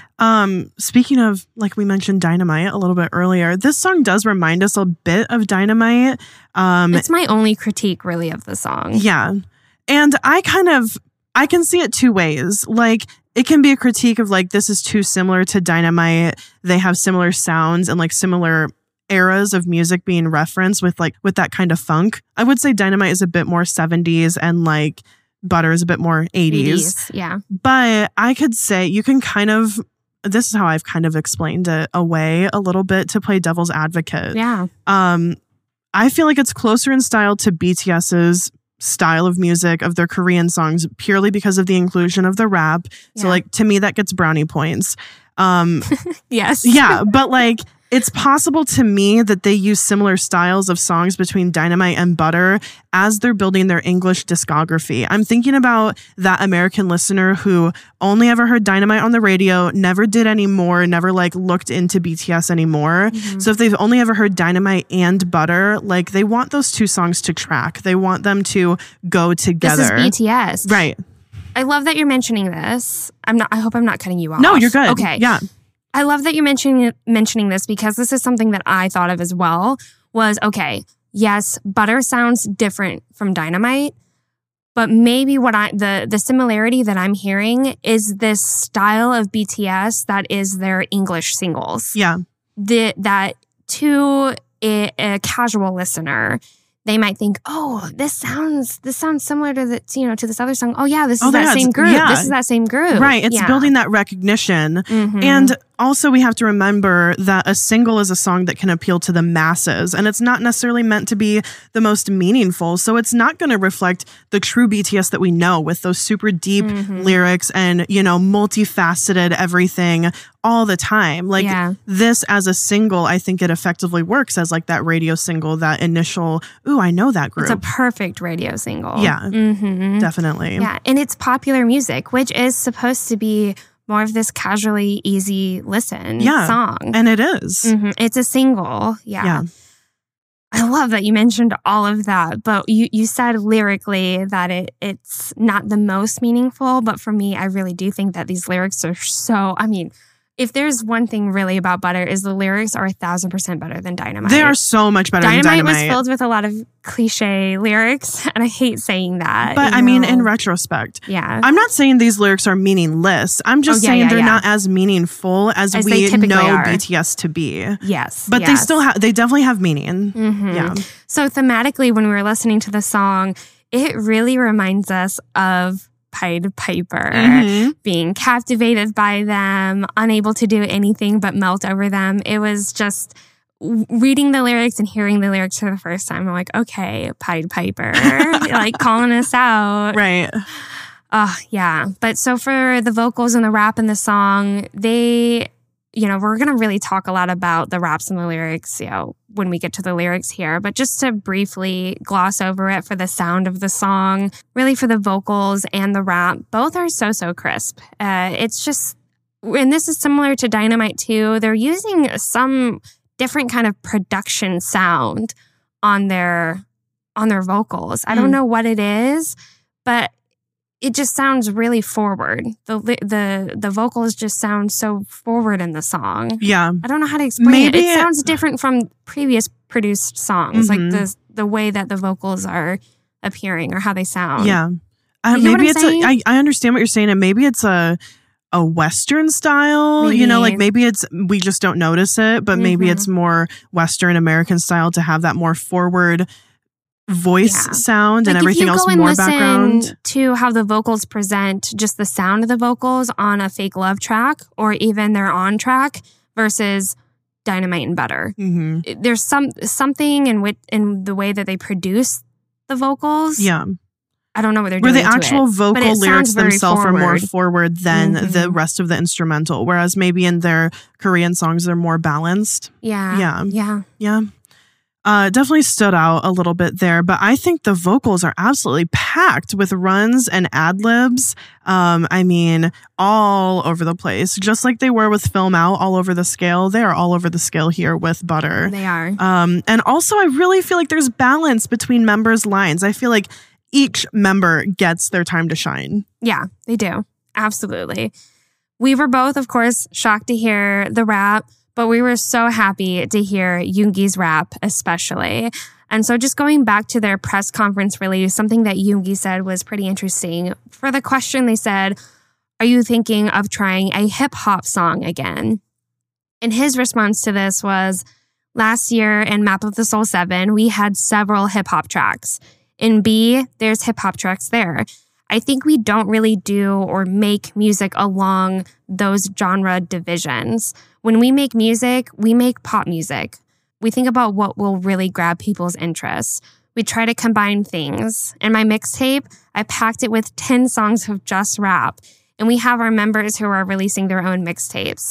[SPEAKER 11] Um, speaking of, like we mentioned, Dynamite a little bit earlier, this song does remind us a bit of Dynamite. Um,
[SPEAKER 9] it's my only critique really of the song.
[SPEAKER 11] Yeah. And I kind of, I can see it two ways. Like, it can be a critique of like, this is too similar to Dynamite. They have similar sounds and like similar eras of music being referenced with like, with that kind of funk. I would say Dynamite is a bit more seventies and like Butter is a bit more eighties.
[SPEAKER 9] eighties, yeah.
[SPEAKER 11] But I could say you can kind of, this is how I've kind of explained it away a little bit to play devil's advocate.
[SPEAKER 9] Yeah.
[SPEAKER 11] Um, I feel like it's closer in style to BTS's style of music of their Korean songs purely because of the inclusion of the rap. So
[SPEAKER 9] yeah.
[SPEAKER 11] like to me that gets brownie points. Um
[SPEAKER 9] yes.
[SPEAKER 11] Yeah, but like It's possible to me that they use similar styles of songs between Dynamite and Butter as they're building their English discography. I'm thinking about that American listener who only ever heard Dynamite on the radio, never did any more, never like looked into B T S anymore. Mm-hmm. So if they've only ever heard Dynamite and Butter, like they want those two songs to track. They want them to go together.
[SPEAKER 9] This is B T S.
[SPEAKER 11] Right.
[SPEAKER 9] I love that you're mentioning this. I'm not I hope I'm not cutting you off.
[SPEAKER 11] No, you're good.
[SPEAKER 9] Okay.
[SPEAKER 11] Yeah.
[SPEAKER 9] I love that you're mentioning mentioning this because this is something that I thought of as well. Was okay, yes, Butter sounds different from Dynamite, but maybe what I the the similarity that I'm hearing is this style of B T S that is their English singles.
[SPEAKER 11] Yeah,
[SPEAKER 9] the that to a, a casual listener, they might think, "Oh, this sounds this sounds similar to the you know to this other song. Oh yeah, this is
[SPEAKER 11] oh,
[SPEAKER 9] that same group.
[SPEAKER 11] Yeah.
[SPEAKER 9] This is that same group.
[SPEAKER 11] Right? It's
[SPEAKER 9] yeah.
[SPEAKER 11] building that recognition,
[SPEAKER 9] mm-hmm.
[SPEAKER 11] and also we have to remember that a single is a song that can appeal to the masses, and it's not necessarily meant to be the most meaningful. So it's not going to reflect the true B T S that we know with those super deep
[SPEAKER 9] mm-hmm.
[SPEAKER 11] lyrics and you know multifaceted everything all the time. Like
[SPEAKER 9] yeah.
[SPEAKER 11] this as a single, I think it effectively works as like that radio single, that initial, ooh, I know that group.
[SPEAKER 9] It's a perfect radio single.
[SPEAKER 11] Yeah,
[SPEAKER 9] mm-hmm.
[SPEAKER 11] definitely.
[SPEAKER 9] Yeah, and it's popular music, which is supposed to be more of this casually easy listen
[SPEAKER 11] yeah.
[SPEAKER 9] song.
[SPEAKER 11] And it is.
[SPEAKER 9] Mm-hmm. It's a single. Yeah.
[SPEAKER 11] yeah.
[SPEAKER 9] I love that you mentioned all of that, but you, you said lyrically that it it's not the most meaningful, but for me, I really do think that these lyrics are so, I mean, if there's one thing really about Butter is the lyrics are a thousand percent better than Dynamite.
[SPEAKER 11] They are so much better
[SPEAKER 9] Dynamite
[SPEAKER 11] than Dynamite.
[SPEAKER 9] was filled with a lot of cliche lyrics, and I hate saying that.
[SPEAKER 11] But I
[SPEAKER 9] know?
[SPEAKER 11] mean, in retrospect,
[SPEAKER 9] yeah,
[SPEAKER 11] I'm not saying these lyrics are meaningless. I'm just
[SPEAKER 9] oh, yeah,
[SPEAKER 11] saying
[SPEAKER 9] yeah,
[SPEAKER 11] they're
[SPEAKER 9] yeah.
[SPEAKER 11] not as meaningful as,
[SPEAKER 9] as
[SPEAKER 11] we know
[SPEAKER 9] are.
[SPEAKER 11] B T S to be.
[SPEAKER 9] Yes,
[SPEAKER 11] but
[SPEAKER 9] yes.
[SPEAKER 11] they still have. They definitely have meaning.
[SPEAKER 9] Mm-hmm.
[SPEAKER 11] Yeah.
[SPEAKER 9] So thematically, when we were listening to the song, it really reminds us of Pied Piper,
[SPEAKER 11] mm-hmm.
[SPEAKER 9] being captivated by them, unable to do anything but melt over them. It was just reading the lyrics and hearing the lyrics for the first time. I'm like, okay, Pied Piper, like calling us out.
[SPEAKER 11] Right.
[SPEAKER 9] Oh, yeah. But so for the vocals and the rap in the song, they, you know, we're going to really talk a lot about the raps and the lyrics, you know, when we get to the lyrics here. But just to briefly gloss over it for the sound of the song, really for the vocals and the rap, both are so, so crisp. Uh, it's just, and this is similar to Dynamite too. They're using some different kind of production sound on their, on their vocals. I don't
[SPEAKER 11] Mm.
[SPEAKER 9] know what it is, but it just sounds really forward. The the the vocals just sound so forward in the song.
[SPEAKER 11] Yeah.
[SPEAKER 9] I don't know how to explain
[SPEAKER 11] Maybe
[SPEAKER 9] it. It
[SPEAKER 11] it-
[SPEAKER 9] sounds different from previous produced songs,
[SPEAKER 11] Mhm.
[SPEAKER 9] like the the way that the vocals are appearing or how they sound.
[SPEAKER 11] Yeah. Uh,
[SPEAKER 9] You know what
[SPEAKER 11] maybe
[SPEAKER 9] I'm
[SPEAKER 11] it's
[SPEAKER 9] saying?
[SPEAKER 11] a, I, I understand what you're saying, and maybe it's a a Western style. You know, like
[SPEAKER 9] Maybe.
[SPEAKER 11] maybe it's we just don't notice it, but maybe
[SPEAKER 9] Mhm.
[SPEAKER 11] it's more Western American style to have that more forward voice
[SPEAKER 9] Yeah.
[SPEAKER 11] sound and
[SPEAKER 9] Like,
[SPEAKER 11] everything
[SPEAKER 9] if you
[SPEAKER 11] else
[SPEAKER 9] go and
[SPEAKER 11] more
[SPEAKER 9] listen
[SPEAKER 11] background.
[SPEAKER 9] to how the vocals present, just the sound of the vocals on a Fake Love track or even their on track versus Dynamite and Butter.
[SPEAKER 11] Mm-hmm.
[SPEAKER 9] There's some something in with in the way that they produce the vocals.
[SPEAKER 11] Yeah.
[SPEAKER 9] I don't know what they're
[SPEAKER 11] Where
[SPEAKER 9] doing.
[SPEAKER 11] the
[SPEAKER 9] to
[SPEAKER 11] actual
[SPEAKER 9] it, but
[SPEAKER 11] vocal
[SPEAKER 9] it
[SPEAKER 11] lyrics
[SPEAKER 9] sounds very
[SPEAKER 11] themselves are more
[SPEAKER 9] forward.
[SPEAKER 11] forward than
[SPEAKER 9] Mhm.
[SPEAKER 11] the rest of the instrumental. Whereas maybe in their Korean songs, they're more balanced.
[SPEAKER 9] Yeah.
[SPEAKER 11] Yeah.
[SPEAKER 9] Yeah.
[SPEAKER 11] Yeah. Uh, definitely stood out a little bit there, but I think the vocals are absolutely packed with runs and ad libs. Um, I mean, all over the place, just like they were with Film Out, all over the scale. They are all over the scale here with Butter.
[SPEAKER 9] They are.
[SPEAKER 11] Um, and also, I really feel like there's balance between members' lines. I feel like each member gets their time to shine.
[SPEAKER 9] Yeah, they do. Absolutely. We were both, of course, shocked to hear the rap, but we were so happy to hear Yoongi's rap, especially. And so just going back to their press conference release, something that Yoongi said was pretty interesting. For the question, they said, "Are you thinking of trying a hip hop song again?" And his response to this was, "Last year in Map of the Soul seven, we had several hip hop tracks. In B, there's hip hop tracks there. I think we don't really do or make music along those genre divisions. When we make music, we make pop music. We think about what will really grab people's interests. We try to combine things. In my mixtape, I packed it with ten songs of just rap, and we have our members who are releasing their own mixtapes.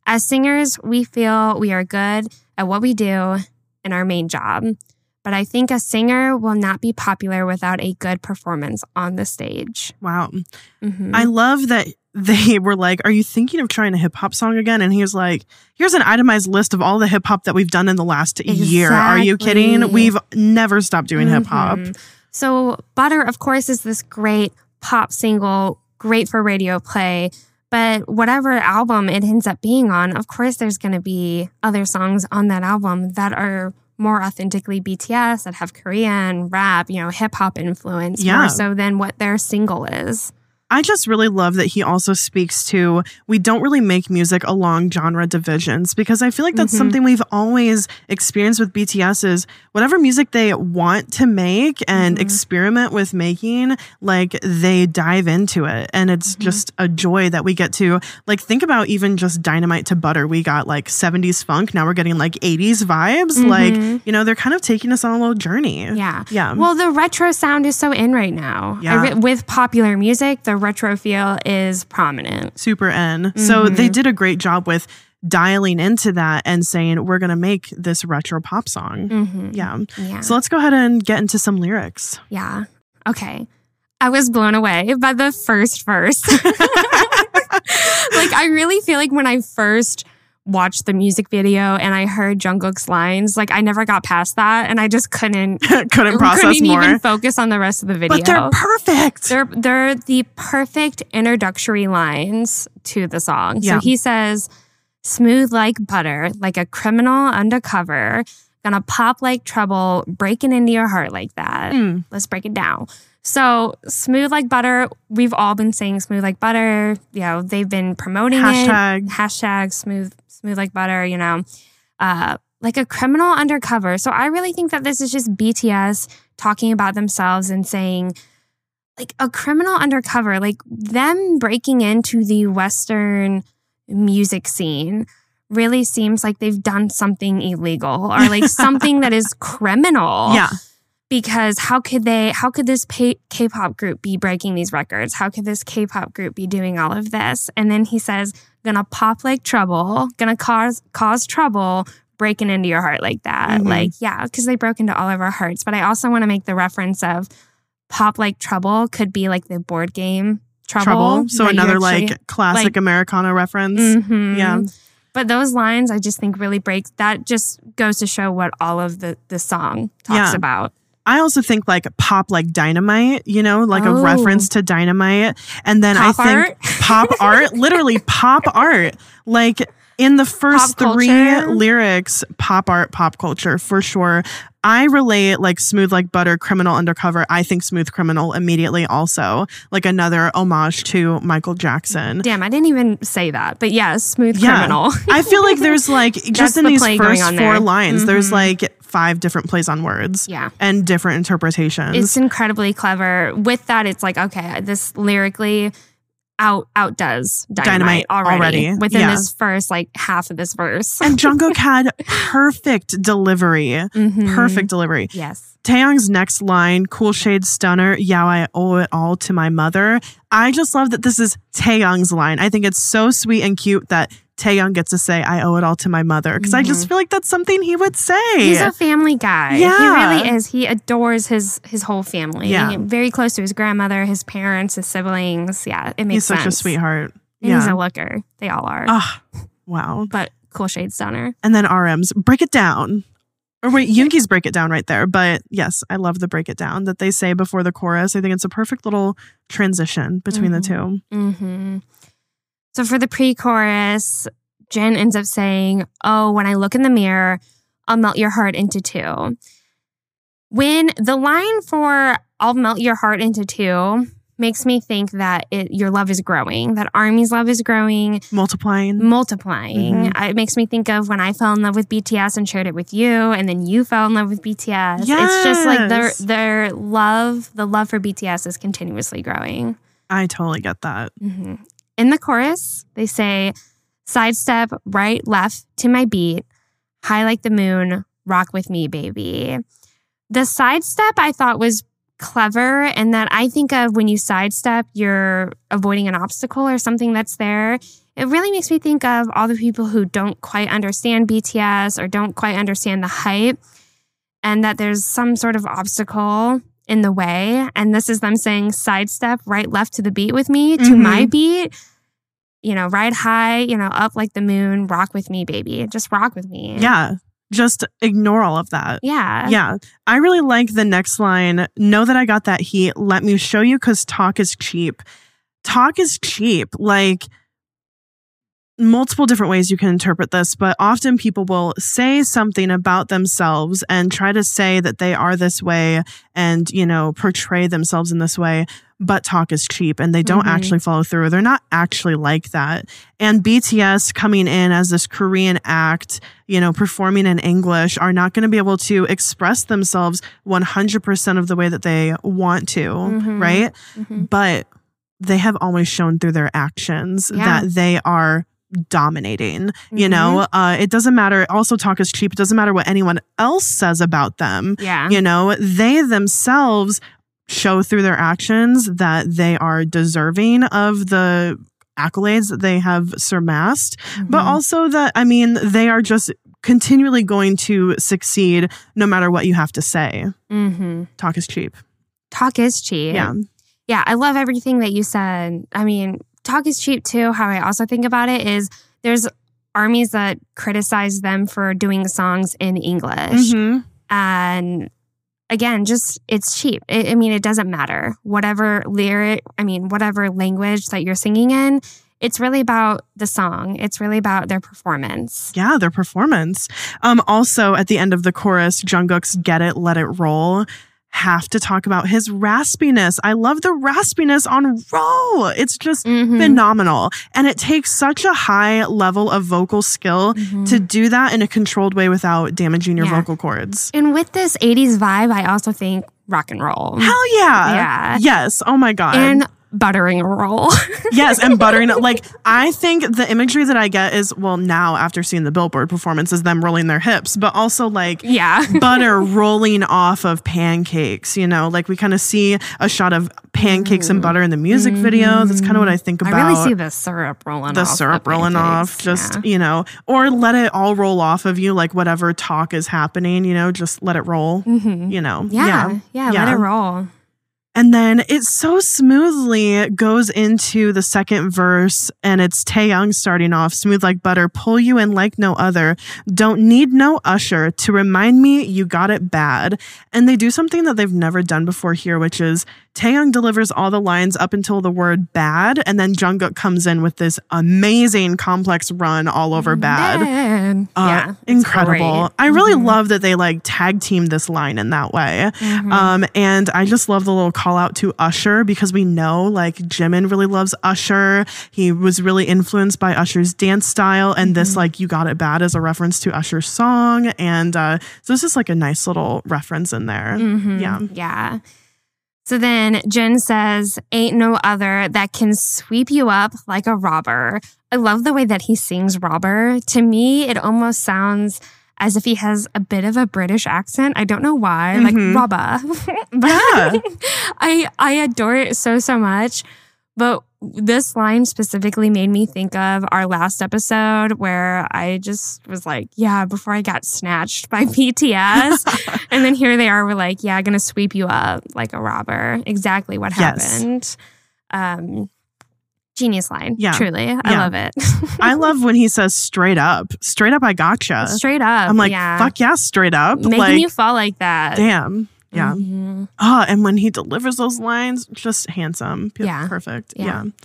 [SPEAKER 9] As singers, we feel we are good at what we do in our main job. But I think a singer will not be popular without a good performance on the stage.
[SPEAKER 11] Wow.
[SPEAKER 9] Mm-hmm.
[SPEAKER 11] I love that they were like, are you thinking of trying a hip hop song again? And he was like, here's an itemized list of all the hip hop that we've done in the last
[SPEAKER 9] Exactly.
[SPEAKER 11] year. Are you kidding? We've never stopped doing
[SPEAKER 9] Mm-hmm.
[SPEAKER 11] hip hop.
[SPEAKER 9] So Butter, of course, is this great pop single, great for radio play. But whatever album it ends up being on, of course, there's going to be other songs on that album that are more authentically B T S, that have Korean, rap, you know, hip hop influence,
[SPEAKER 11] Yeah.
[SPEAKER 9] more so than what their single is.
[SPEAKER 11] I just really love that he also speaks to, we don't really make music along genre divisions, because I feel like that's
[SPEAKER 9] Mhm.
[SPEAKER 11] something we've always experienced with B T S is whatever music they want to make and
[SPEAKER 9] Mhm.
[SPEAKER 11] experiment with making, like they dive into it. And it's
[SPEAKER 9] Mhm.
[SPEAKER 11] just a joy that we get to, like, think about even just Dynamite to Butter. We got like seventies funk. Now we're getting like eighties vibes.
[SPEAKER 9] Mhm.
[SPEAKER 11] Like, you know, they're kind of taking us on a little journey.
[SPEAKER 9] Yeah.
[SPEAKER 11] Yeah.
[SPEAKER 9] Well, the retro sound is so in right now. I
[SPEAKER 11] Yeah.
[SPEAKER 9] re- with popular music, the retro feel is prominent.
[SPEAKER 11] Super in. So they
[SPEAKER 9] Mhm.
[SPEAKER 11] did a great job with dialing into that and saying, we're going to make this retro pop song.
[SPEAKER 9] Mm-hmm.
[SPEAKER 11] Yeah.
[SPEAKER 9] Yeah.
[SPEAKER 11] So let's go ahead and get into some lyrics.
[SPEAKER 9] Yeah. Okay. I was blown away by the first verse. Like, I really feel like when I first watched the music video and I heard Jungkook's lines, like, I never got past that, and I just couldn't
[SPEAKER 11] couldn't process
[SPEAKER 9] couldn't
[SPEAKER 11] more.
[SPEAKER 9] even focus on the rest of the video.
[SPEAKER 11] But they're perfect.
[SPEAKER 9] They're they're the perfect introductory lines to the song.
[SPEAKER 11] Yeah.
[SPEAKER 9] So he says, "Smooth like butter, like a criminal undercover, gonna pop like trouble, breaking into your heart like that."
[SPEAKER 11] Mm.
[SPEAKER 9] Let's break it down. So, smooth like butter, we've all been saying smooth like butter. You know, they've been promoting
[SPEAKER 11] Hashtag.
[SPEAKER 9] it. Hashtag smooth, smooth like butter, you know. Uh, like a criminal undercover. So, I really think that this is just B T S talking about themselves and saying, like, a criminal undercover, like them breaking into the Western music scene really seems like they've done something illegal or like something that is criminal.
[SPEAKER 11] Yeah.
[SPEAKER 9] Because how could they, how could this K-pop group be breaking these records? How could this K-pop group be doing all of this? And then he says, gonna pop like trouble, gonna cause cause trouble, breaking into your heart like that.
[SPEAKER 11] Mm-hmm.
[SPEAKER 9] Like, yeah, because they broke into all of our hearts. But I also want to make the reference of pop like trouble could be like the board game Trouble.
[SPEAKER 11] Trouble. So
[SPEAKER 9] that you
[SPEAKER 11] another
[SPEAKER 9] actually-
[SPEAKER 11] like classic
[SPEAKER 9] like-
[SPEAKER 11] Americana reference.
[SPEAKER 9] Mhm.
[SPEAKER 11] Yeah.
[SPEAKER 9] But those lines, I just think really breaks, that just goes to show what all of the, the song talks
[SPEAKER 11] Yeah.
[SPEAKER 9] about.
[SPEAKER 11] I also think like pop like Dynamite, you know, like
[SPEAKER 9] Oh.
[SPEAKER 11] a reference to Dynamite. And then
[SPEAKER 9] Pop
[SPEAKER 11] I think
[SPEAKER 9] art?
[SPEAKER 11] pop art, literally pop art. Like in the first
[SPEAKER 9] Pop
[SPEAKER 11] three
[SPEAKER 9] culture?
[SPEAKER 11] lyrics, pop art, pop culture for sure. I relate like smooth like butter, criminal undercover. I think smooth criminal immediately also like another homage to Michael Jackson.
[SPEAKER 9] Damn, I didn't even say that. But yeah, smooth
[SPEAKER 11] Yeah.
[SPEAKER 9] criminal.
[SPEAKER 11] I feel like there's like
[SPEAKER 9] That's
[SPEAKER 11] just in
[SPEAKER 9] the
[SPEAKER 11] these
[SPEAKER 9] play going
[SPEAKER 11] first
[SPEAKER 9] on
[SPEAKER 11] four
[SPEAKER 9] there.
[SPEAKER 11] lines, there's
[SPEAKER 9] Mhm.
[SPEAKER 11] like five different plays on words.
[SPEAKER 9] Yeah.
[SPEAKER 11] And different interpretations.
[SPEAKER 9] It's incredibly clever. With that, it's like, okay, this lyrically out outdoes Dynamite,
[SPEAKER 11] Dynamite
[SPEAKER 9] already,
[SPEAKER 11] already.
[SPEAKER 9] within
[SPEAKER 11] Yeah.
[SPEAKER 9] this first like half of this verse.
[SPEAKER 11] And Jungkook had perfect delivery.
[SPEAKER 9] Mhm.
[SPEAKER 11] Perfect delivery.
[SPEAKER 9] Yes.
[SPEAKER 11] Taeyong's next line, cool shade stunner, yeah, I owe it all to my mother. I just love that this is Taeyong's line. I think it's so sweet and cute that Taeyong gets to say, I owe it all to my mother. Because I just feel like that's something he would say.
[SPEAKER 9] He's a family guy.
[SPEAKER 11] Yeah.
[SPEAKER 9] He really is. He adores his his whole family.
[SPEAKER 11] Yeah.
[SPEAKER 9] Very close to his grandmother, his parents, his siblings. Yeah, it makes
[SPEAKER 11] He's such
[SPEAKER 9] sense.
[SPEAKER 11] a sweetheart.
[SPEAKER 9] And
[SPEAKER 11] Yeah.
[SPEAKER 9] he's a looker. They all are.
[SPEAKER 11] Ah, wow.
[SPEAKER 9] But cool shade stunner.
[SPEAKER 11] And then R M's break it down. Or wait, Yoongi's break it down right there. But yes, I love the break it down that they say before the chorus. I think it's a perfect little transition between the two.
[SPEAKER 9] Mm-hmm. So for the pre-chorus, Jin ends up saying, "Oh, when I look in the mirror, I'll melt your heart into two." When the line for "I'll melt your heart into two" makes me think that it, your love is growing, that Army's love is growing,
[SPEAKER 11] Multiplying.
[SPEAKER 9] multiplying.
[SPEAKER 11] Mhm.
[SPEAKER 9] It makes me think of when I fell in love with B T S and shared it with you, and then you fell in love with B T S. It's just like their
[SPEAKER 11] Yes.
[SPEAKER 9] their love, the love for B T S is continuously growing.
[SPEAKER 11] I totally get that.
[SPEAKER 9] Mm-hmm. In the chorus, they say, "Sidestep, right, left to my beat, high like the moon, rock with me, baby." The sidestep I thought was clever and that I think of when you sidestep, you're avoiding an obstacle or something that's there. It really makes me think of all the people who don't quite understand B T S or don't quite understand the hype, and that there's some sort of obstacle in the way. And this is them saying sidestep right, left to the beat with me, to mm-hmm. my beat. You know, ride high, you know, up like the moon, rock with me, baby. Just rock with me.
[SPEAKER 11] Yeah. Just ignore all of that.
[SPEAKER 9] Yeah.
[SPEAKER 11] Yeah. I really like the next line. Know that I got that heat. Let me show you because talk is cheap. Talk is cheap. Like, multiple different ways you can interpret this, but often people will say something about themselves and try to say that they are this way and, you know, portray themselves in this way, but talk is cheap and they don't mm-hmm. actually follow through. They're not actually like that. And B T S coming in as this Korean act, you know, performing in English are not going to be able to express themselves one hundred percent of the way that they want to, mm-hmm. right? Mm-hmm. But they have always shown through their actions yeah. that they are dominating, you mm-hmm. know, uh, it doesn't matter. Also, talk is cheap. It doesn't matter what anyone else says about them.
[SPEAKER 9] Yeah.
[SPEAKER 11] You know, they themselves show through their actions that they are deserving of the accolades that they have surmassed, mm-hmm. but also that, I mean, they are just continually going to succeed no matter what you have to say.
[SPEAKER 9] Mm-hmm.
[SPEAKER 11] Talk is cheap.
[SPEAKER 9] Talk is cheap.
[SPEAKER 11] Yeah.
[SPEAKER 9] Yeah. I love everything that you said. I mean, talk is cheap too. How I also think about it is there's armies that criticize them for doing songs in English.
[SPEAKER 11] Mm-hmm.
[SPEAKER 9] And again, just it's cheap. It, I mean, it doesn't matter. Whatever lyric, I mean, whatever language that you're singing in, it's really about the song. It's really about their performance.
[SPEAKER 11] Yeah, their performance. Um, also, at the end of the chorus, Jungkook's Get It, Let It Roll. Have to talk about his raspiness. I love the raspiness on Roll. It's just mm-hmm. phenomenal. And it takes such a high level of vocal skill mm-hmm. to do that in a controlled way without damaging your yeah. vocal cords.
[SPEAKER 9] And with this eighties vibe, I also think rock and roll.
[SPEAKER 11] Hell yeah.
[SPEAKER 9] Yeah.
[SPEAKER 11] Yes. Oh my God.
[SPEAKER 9] And buttering a roll.
[SPEAKER 11] Yes, and buttering it. Like, I think the imagery that I get is, well, now after seeing the Billboard performance, is them rolling their hips, but also like
[SPEAKER 9] yeah.
[SPEAKER 11] butter rolling off of pancakes, you know, like we kind of see a shot of pancakes mm. and butter in the music mm. video. That's kind of what I think about.
[SPEAKER 9] I really see the syrup rolling
[SPEAKER 11] the
[SPEAKER 9] off.
[SPEAKER 11] syrup
[SPEAKER 9] the
[SPEAKER 11] rolling off, just, yeah. you know, or let it all roll off of you, like whatever talk is happening, you know, just let it roll,
[SPEAKER 9] mm-hmm.
[SPEAKER 11] you know.
[SPEAKER 9] Yeah, yeah, yeah,
[SPEAKER 11] yeah.
[SPEAKER 9] let it roll.
[SPEAKER 11] And then it so smoothly goes into the second verse, and it's Taehyung starting off, smooth like butter, pull you in like no other. Don't need no usher to remind me you got it bad. And they do something that they've never done before here, which is Taehyung delivers all the lines up until the word bad, and then Jungkook comes in with this amazing complex run all over bad.
[SPEAKER 9] Man.
[SPEAKER 11] Uh,
[SPEAKER 9] yeah,
[SPEAKER 11] incredible.
[SPEAKER 9] Great.
[SPEAKER 11] I really
[SPEAKER 9] mm-hmm.
[SPEAKER 11] love that they like tag team this line in that way.
[SPEAKER 9] Mm-hmm.
[SPEAKER 11] Um, and I just love the little call out to Usher, because we know like Jimin really loves Usher. He was really influenced by Usher's dance style, and mm-hmm. this like You Got It Bad is a reference to Usher's song. And uh, so this is like a nice little reference in there.
[SPEAKER 9] Mm-hmm.
[SPEAKER 11] Yeah.
[SPEAKER 9] Yeah. So then Jin says, ain't no other that can sweep you up like a robber. I love the way that he sings robber. To me, it almost sounds as if he has a bit of a British accent. I don't know why, mm-hmm. like robber. But
[SPEAKER 11] yeah.
[SPEAKER 9] I, I adore it so, so much. But this line specifically made me think of our last episode where I just was like, yeah, before I got snatched by B T S. And then here they are, we're like, yeah, gonna sweep you up like a robber. Exactly what
[SPEAKER 11] yes.
[SPEAKER 9] happened. Um, genius line.
[SPEAKER 11] Yeah.
[SPEAKER 9] Truly. I
[SPEAKER 11] yeah.
[SPEAKER 9] love it.
[SPEAKER 11] I love when he says straight up. Straight up, I gotcha.
[SPEAKER 9] Straight up.
[SPEAKER 11] I'm like,
[SPEAKER 9] yeah.
[SPEAKER 11] fuck yeah, straight up.
[SPEAKER 9] Making
[SPEAKER 11] like,
[SPEAKER 9] you fall like that.
[SPEAKER 11] Damn. Yeah.
[SPEAKER 9] Mm-hmm.
[SPEAKER 11] Oh, and when he delivers those lines, just handsome.
[SPEAKER 9] Yeah.
[SPEAKER 11] Perfect.
[SPEAKER 9] Yeah.
[SPEAKER 11] yeah.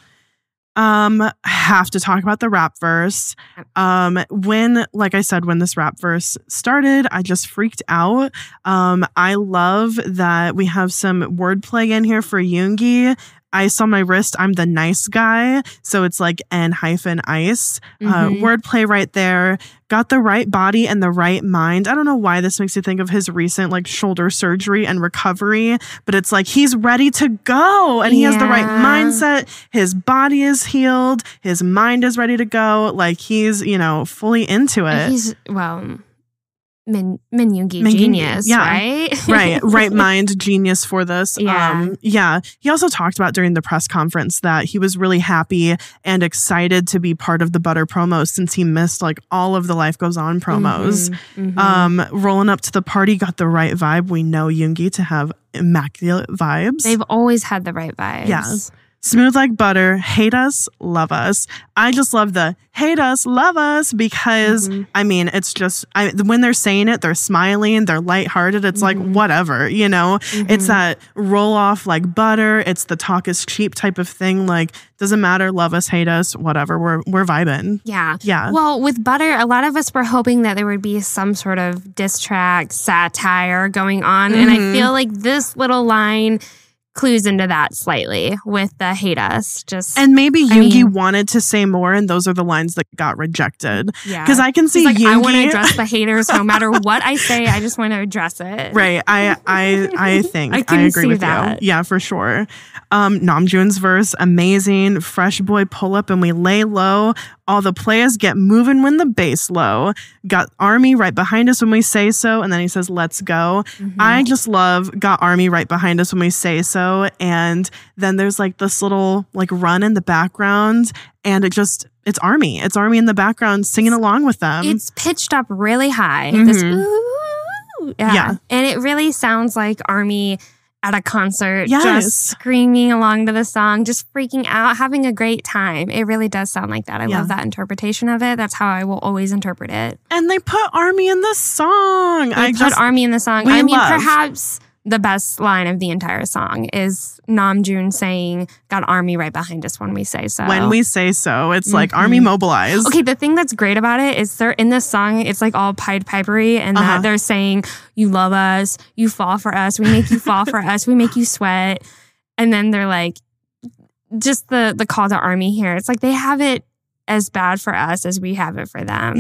[SPEAKER 11] Um, have to talk about the rap verse. Um, when, like I said, when this rap verse started, I just freaked out. Um, I love that we have some wordplay in here for Yoongi. Ice on my wrist, I'm the nice guy. So it's like N hyphen ice. Mm-hmm. Uh, wordplay right there. Got the right body and the right mind. I don't know why this makes me think of his recent like shoulder surgery and recovery, but it's like he's ready to go and he yeah. has the right mindset. His body is healed. His mind is ready to go. Like he's, you know, fully into it.
[SPEAKER 9] He's, well, Min Minyoongi
[SPEAKER 11] Minyoongi,
[SPEAKER 9] genius,
[SPEAKER 11] yeah.
[SPEAKER 9] right?
[SPEAKER 11] right, right mind genius for this.
[SPEAKER 9] Yeah.
[SPEAKER 11] Um, yeah. He also talked about during the press conference that he was really happy and excited to be part of the Butter promos since he missed like all of the Life Goes On promos.
[SPEAKER 9] Mm-hmm, mm-hmm.
[SPEAKER 11] Um, rolling up to the party, got the right vibe. We know Yoongi to have immaculate vibes.
[SPEAKER 9] They've always had the right vibes.
[SPEAKER 11] Yeah. Smooth like butter, hate us, love us. I just love the hate us, love us because,
[SPEAKER 9] mm-hmm.
[SPEAKER 11] I mean, it's just, I, when they're saying it, they're smiling, they're lighthearted. It's
[SPEAKER 9] mm-hmm.
[SPEAKER 11] like, whatever, you know?
[SPEAKER 9] Mm-hmm.
[SPEAKER 11] It's that roll off like butter. It's the talk is cheap type of thing. Like, doesn't matter, love us, hate us, whatever. We're, we're vibing.
[SPEAKER 9] Yeah.
[SPEAKER 11] Yeah.
[SPEAKER 9] Well, with Butter, a lot of us were hoping that there would be some sort of diss track, satire going on. Mm-hmm. And I feel like this little line clues into that slightly with the hate us. Just
[SPEAKER 11] and maybe
[SPEAKER 9] I
[SPEAKER 11] Yoongi
[SPEAKER 9] mean,
[SPEAKER 11] wanted to say more, and those are the lines that got rejected.
[SPEAKER 9] Yeah,
[SPEAKER 11] because I can see
[SPEAKER 9] He's like,
[SPEAKER 11] Yoongi.
[SPEAKER 9] I want to address the haters, no matter what I say. I just want to address it.
[SPEAKER 11] Right. I I I think
[SPEAKER 9] I
[SPEAKER 11] I,
[SPEAKER 9] can
[SPEAKER 11] agree
[SPEAKER 9] see
[SPEAKER 11] with
[SPEAKER 9] that.
[SPEAKER 11] you. Yeah, for sure. Um, Namjoon's verse, amazing. Fresh boy pull up and we lay low. All the players get moving when the bass low. Got Army right behind us when we say so. And then he says, let's go. Mm-hmm. I just love got Army right behind us when we say so. And then there's like this little like run in the background. And it just, it's Army. It's Army in the background singing along with them.
[SPEAKER 9] It's pitched up really high.
[SPEAKER 11] Mm-hmm.
[SPEAKER 9] This ooh, yeah.
[SPEAKER 11] yeah.
[SPEAKER 9] And it really sounds like Army at a concert,
[SPEAKER 11] yes.
[SPEAKER 9] just screaming along to the song, just freaking out, having a great time. It really does sound like that. I
[SPEAKER 11] yeah.
[SPEAKER 9] love that interpretation of it. That's how I will always interpret it.
[SPEAKER 11] And they put Army in the song.
[SPEAKER 9] They
[SPEAKER 11] I
[SPEAKER 9] put
[SPEAKER 11] just,
[SPEAKER 9] Army in the song.
[SPEAKER 11] we
[SPEAKER 9] I mean,
[SPEAKER 11] love.
[SPEAKER 9] perhaps the best line of the entire song is Namjoon saying, got Army right behind us when we say so.
[SPEAKER 11] When we say so. It's
[SPEAKER 9] mm-hmm.
[SPEAKER 11] like Army mobilized.
[SPEAKER 9] Okay, the thing that's great about it is they're in this song, it's like all Pied Pipery, and
[SPEAKER 11] uh-huh.
[SPEAKER 9] that they're saying, you love us, you fall for us, we make you fall for us, we make you sweat. And then they're like, just the, the call to Army here. It's like they have it as bad for us as we have it for them.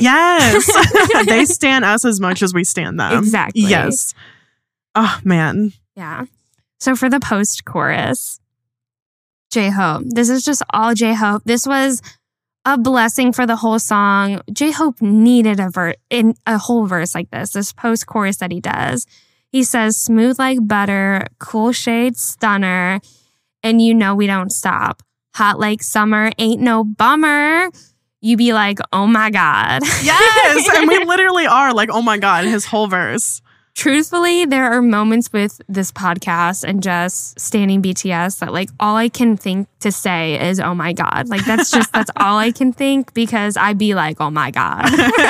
[SPEAKER 11] Yes. They stan us as much as we stan them.
[SPEAKER 9] Exactly.
[SPEAKER 11] Yes. Oh, man.
[SPEAKER 9] Yeah. So for the post-chorus, J-Hope. This is just all J-Hope. This was a blessing for the whole song. J-Hope needed a, ver- in a whole verse like this, this post-chorus that he does. He says, smooth like butter, cool shade stunner, and you know we don't stop. Hot like summer, ain't no bummer. You be like, oh my God.
[SPEAKER 11] Yes. And we literally are like, oh my God, his whole verse.
[SPEAKER 9] Truthfully, there are moments with this podcast and just standing B T S that like all I can think to say is, oh my God. Like that's just, that's all I can think because I'd be like, oh my God.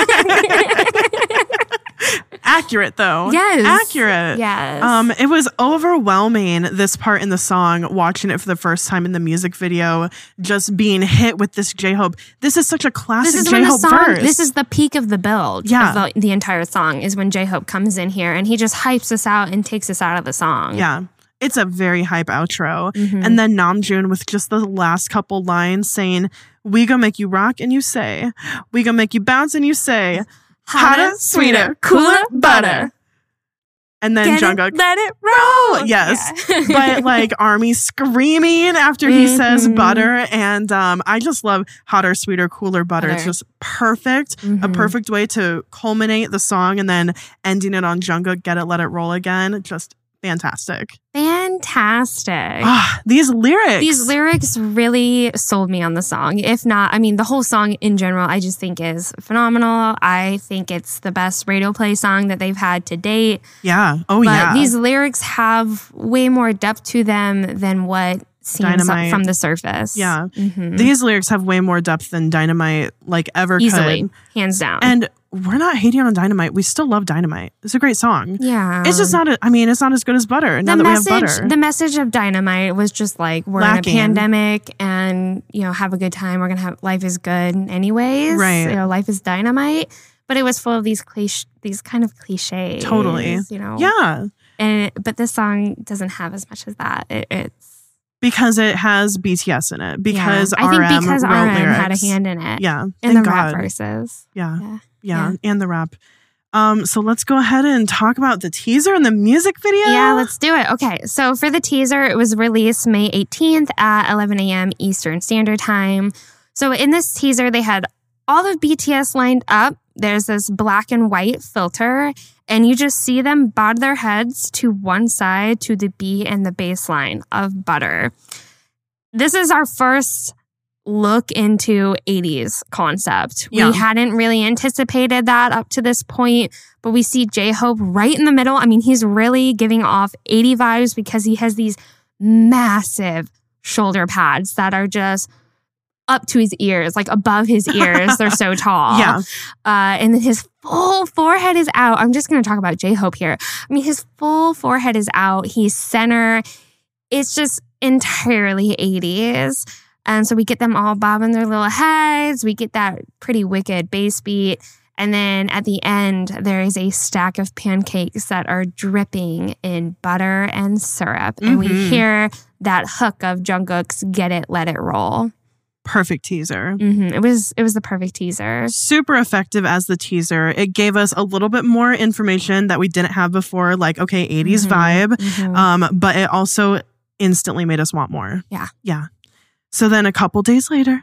[SPEAKER 11] Accurate though.
[SPEAKER 9] Yes.
[SPEAKER 11] Accurate.
[SPEAKER 9] Yes.
[SPEAKER 11] Um, it was overwhelming, this part in the song, watching it for the first time in the music video, just being hit with this J-Hope. This is such a classic J-Hope verse.
[SPEAKER 9] This is the peak of the build
[SPEAKER 11] yeah.
[SPEAKER 9] of the, the entire song is when J-Hope comes in here and he just hypes us out and takes us out of the song.
[SPEAKER 11] Yeah. It's a very hype outro.
[SPEAKER 9] Mm-hmm.
[SPEAKER 11] And then Namjoon with just the last couple lines saying, we gonna make you rock and you say, we gonna make you bounce and you say, hotter, sweeter, cooler, butter. And then
[SPEAKER 9] Get
[SPEAKER 11] Jungkook,
[SPEAKER 9] it, let it roll.
[SPEAKER 11] Yes.
[SPEAKER 9] Yeah.
[SPEAKER 11] But like Army screaming after he
[SPEAKER 9] mm-hmm.
[SPEAKER 11] says butter. And um, I just love hotter, sweeter, cooler butter. butter. It's just perfect.
[SPEAKER 9] Mm-hmm.
[SPEAKER 11] A perfect way to culminate the song and then ending it on Jungkook, get it, let it roll again. Just fantastic.
[SPEAKER 9] Fantastic.
[SPEAKER 11] Ah, these lyrics.
[SPEAKER 9] These lyrics really sold me on the song. If not, I mean, the whole song in general, I just think is phenomenal. I think it's the best radio play song that they've had to date.
[SPEAKER 11] Yeah. Oh,
[SPEAKER 9] but
[SPEAKER 11] yeah.
[SPEAKER 9] These lyrics have way more depth to them than what seems
[SPEAKER 11] Dynamite.
[SPEAKER 9] From the surface.
[SPEAKER 11] Yeah.
[SPEAKER 9] Mm-hmm.
[SPEAKER 11] These lyrics have way more depth than Dynamite like ever
[SPEAKER 9] Easily.
[SPEAKER 11] could.
[SPEAKER 9] Hands down.
[SPEAKER 11] And we're not hating on Dynamite. We still love Dynamite. It's a great song.
[SPEAKER 9] Yeah.
[SPEAKER 11] It's just not, a, I mean, it's not as good as Butter now
[SPEAKER 9] the
[SPEAKER 11] that
[SPEAKER 9] message,
[SPEAKER 11] we have Butter.
[SPEAKER 9] The message of Dynamite was just like, we're
[SPEAKER 11] Lacking.
[SPEAKER 9] in a pandemic and, you know, have a good time. We're going to have, life is good anyways.
[SPEAKER 11] Right.
[SPEAKER 9] You know, life is dynamite. But it was full of these cliche, these kind of cliches.
[SPEAKER 11] Totally.
[SPEAKER 9] You know?
[SPEAKER 11] Yeah.
[SPEAKER 9] And it, but this song doesn't have as much as that. It, it's.
[SPEAKER 11] Because it has B T S in it. Because
[SPEAKER 9] yeah.
[SPEAKER 11] R M
[SPEAKER 9] I think because
[SPEAKER 11] wrote
[SPEAKER 9] R M
[SPEAKER 11] lyrics.
[SPEAKER 9] had a hand in it.
[SPEAKER 11] Yeah.
[SPEAKER 9] In
[SPEAKER 11] Thank
[SPEAKER 9] the
[SPEAKER 11] God.
[SPEAKER 9] rap verses.
[SPEAKER 11] Yeah.
[SPEAKER 9] Yeah.
[SPEAKER 11] Yeah.
[SPEAKER 9] Yeah.
[SPEAKER 11] And the rap. Um, so let's go ahead and talk about the teaser and the music video.
[SPEAKER 9] Yeah, let's do it. Okay, so for the teaser, it was released May eighteenth at eleven a.m. Eastern Standard Time. So in this teaser, they had all of B T S lined up there's this black and white filter, and you just see them bob their heads to one side to the beat and the bass line of Butter. This is our first look into eighties concept.
[SPEAKER 11] Yeah.
[SPEAKER 9] We hadn't really anticipated that up to this point, but we see J-Hope right in the middle. I mean, he's really giving off eighty vibes because he has these massive shoulder pads that are just up to his ears, like above his ears. They're so tall.
[SPEAKER 11] Yeah.
[SPEAKER 9] Uh, and then his full forehead is out. I'm just going to talk about J-Hope here. I mean, his full forehead is out. He's center. It's just entirely eighties. And so we get them all bobbing their little heads. We get that pretty wicked bass beat. And then at the end, there is a stack of pancakes that are dripping in butter and syrup. And
[SPEAKER 11] Mm-hmm.
[SPEAKER 9] we hear that hook of Jungkook's Get It, Let It Roll.
[SPEAKER 11] Perfect teaser.
[SPEAKER 9] Mm-hmm. It was it was the perfect teaser.
[SPEAKER 11] Super effective as the teaser. It gave us a little bit more information that we didn't have before, like, okay, eighties
[SPEAKER 9] Mm-hmm.
[SPEAKER 11] vibe.
[SPEAKER 9] Mm-hmm.
[SPEAKER 11] Um, but it also instantly made us want more.
[SPEAKER 9] Yeah.
[SPEAKER 11] Yeah. So then a couple days later,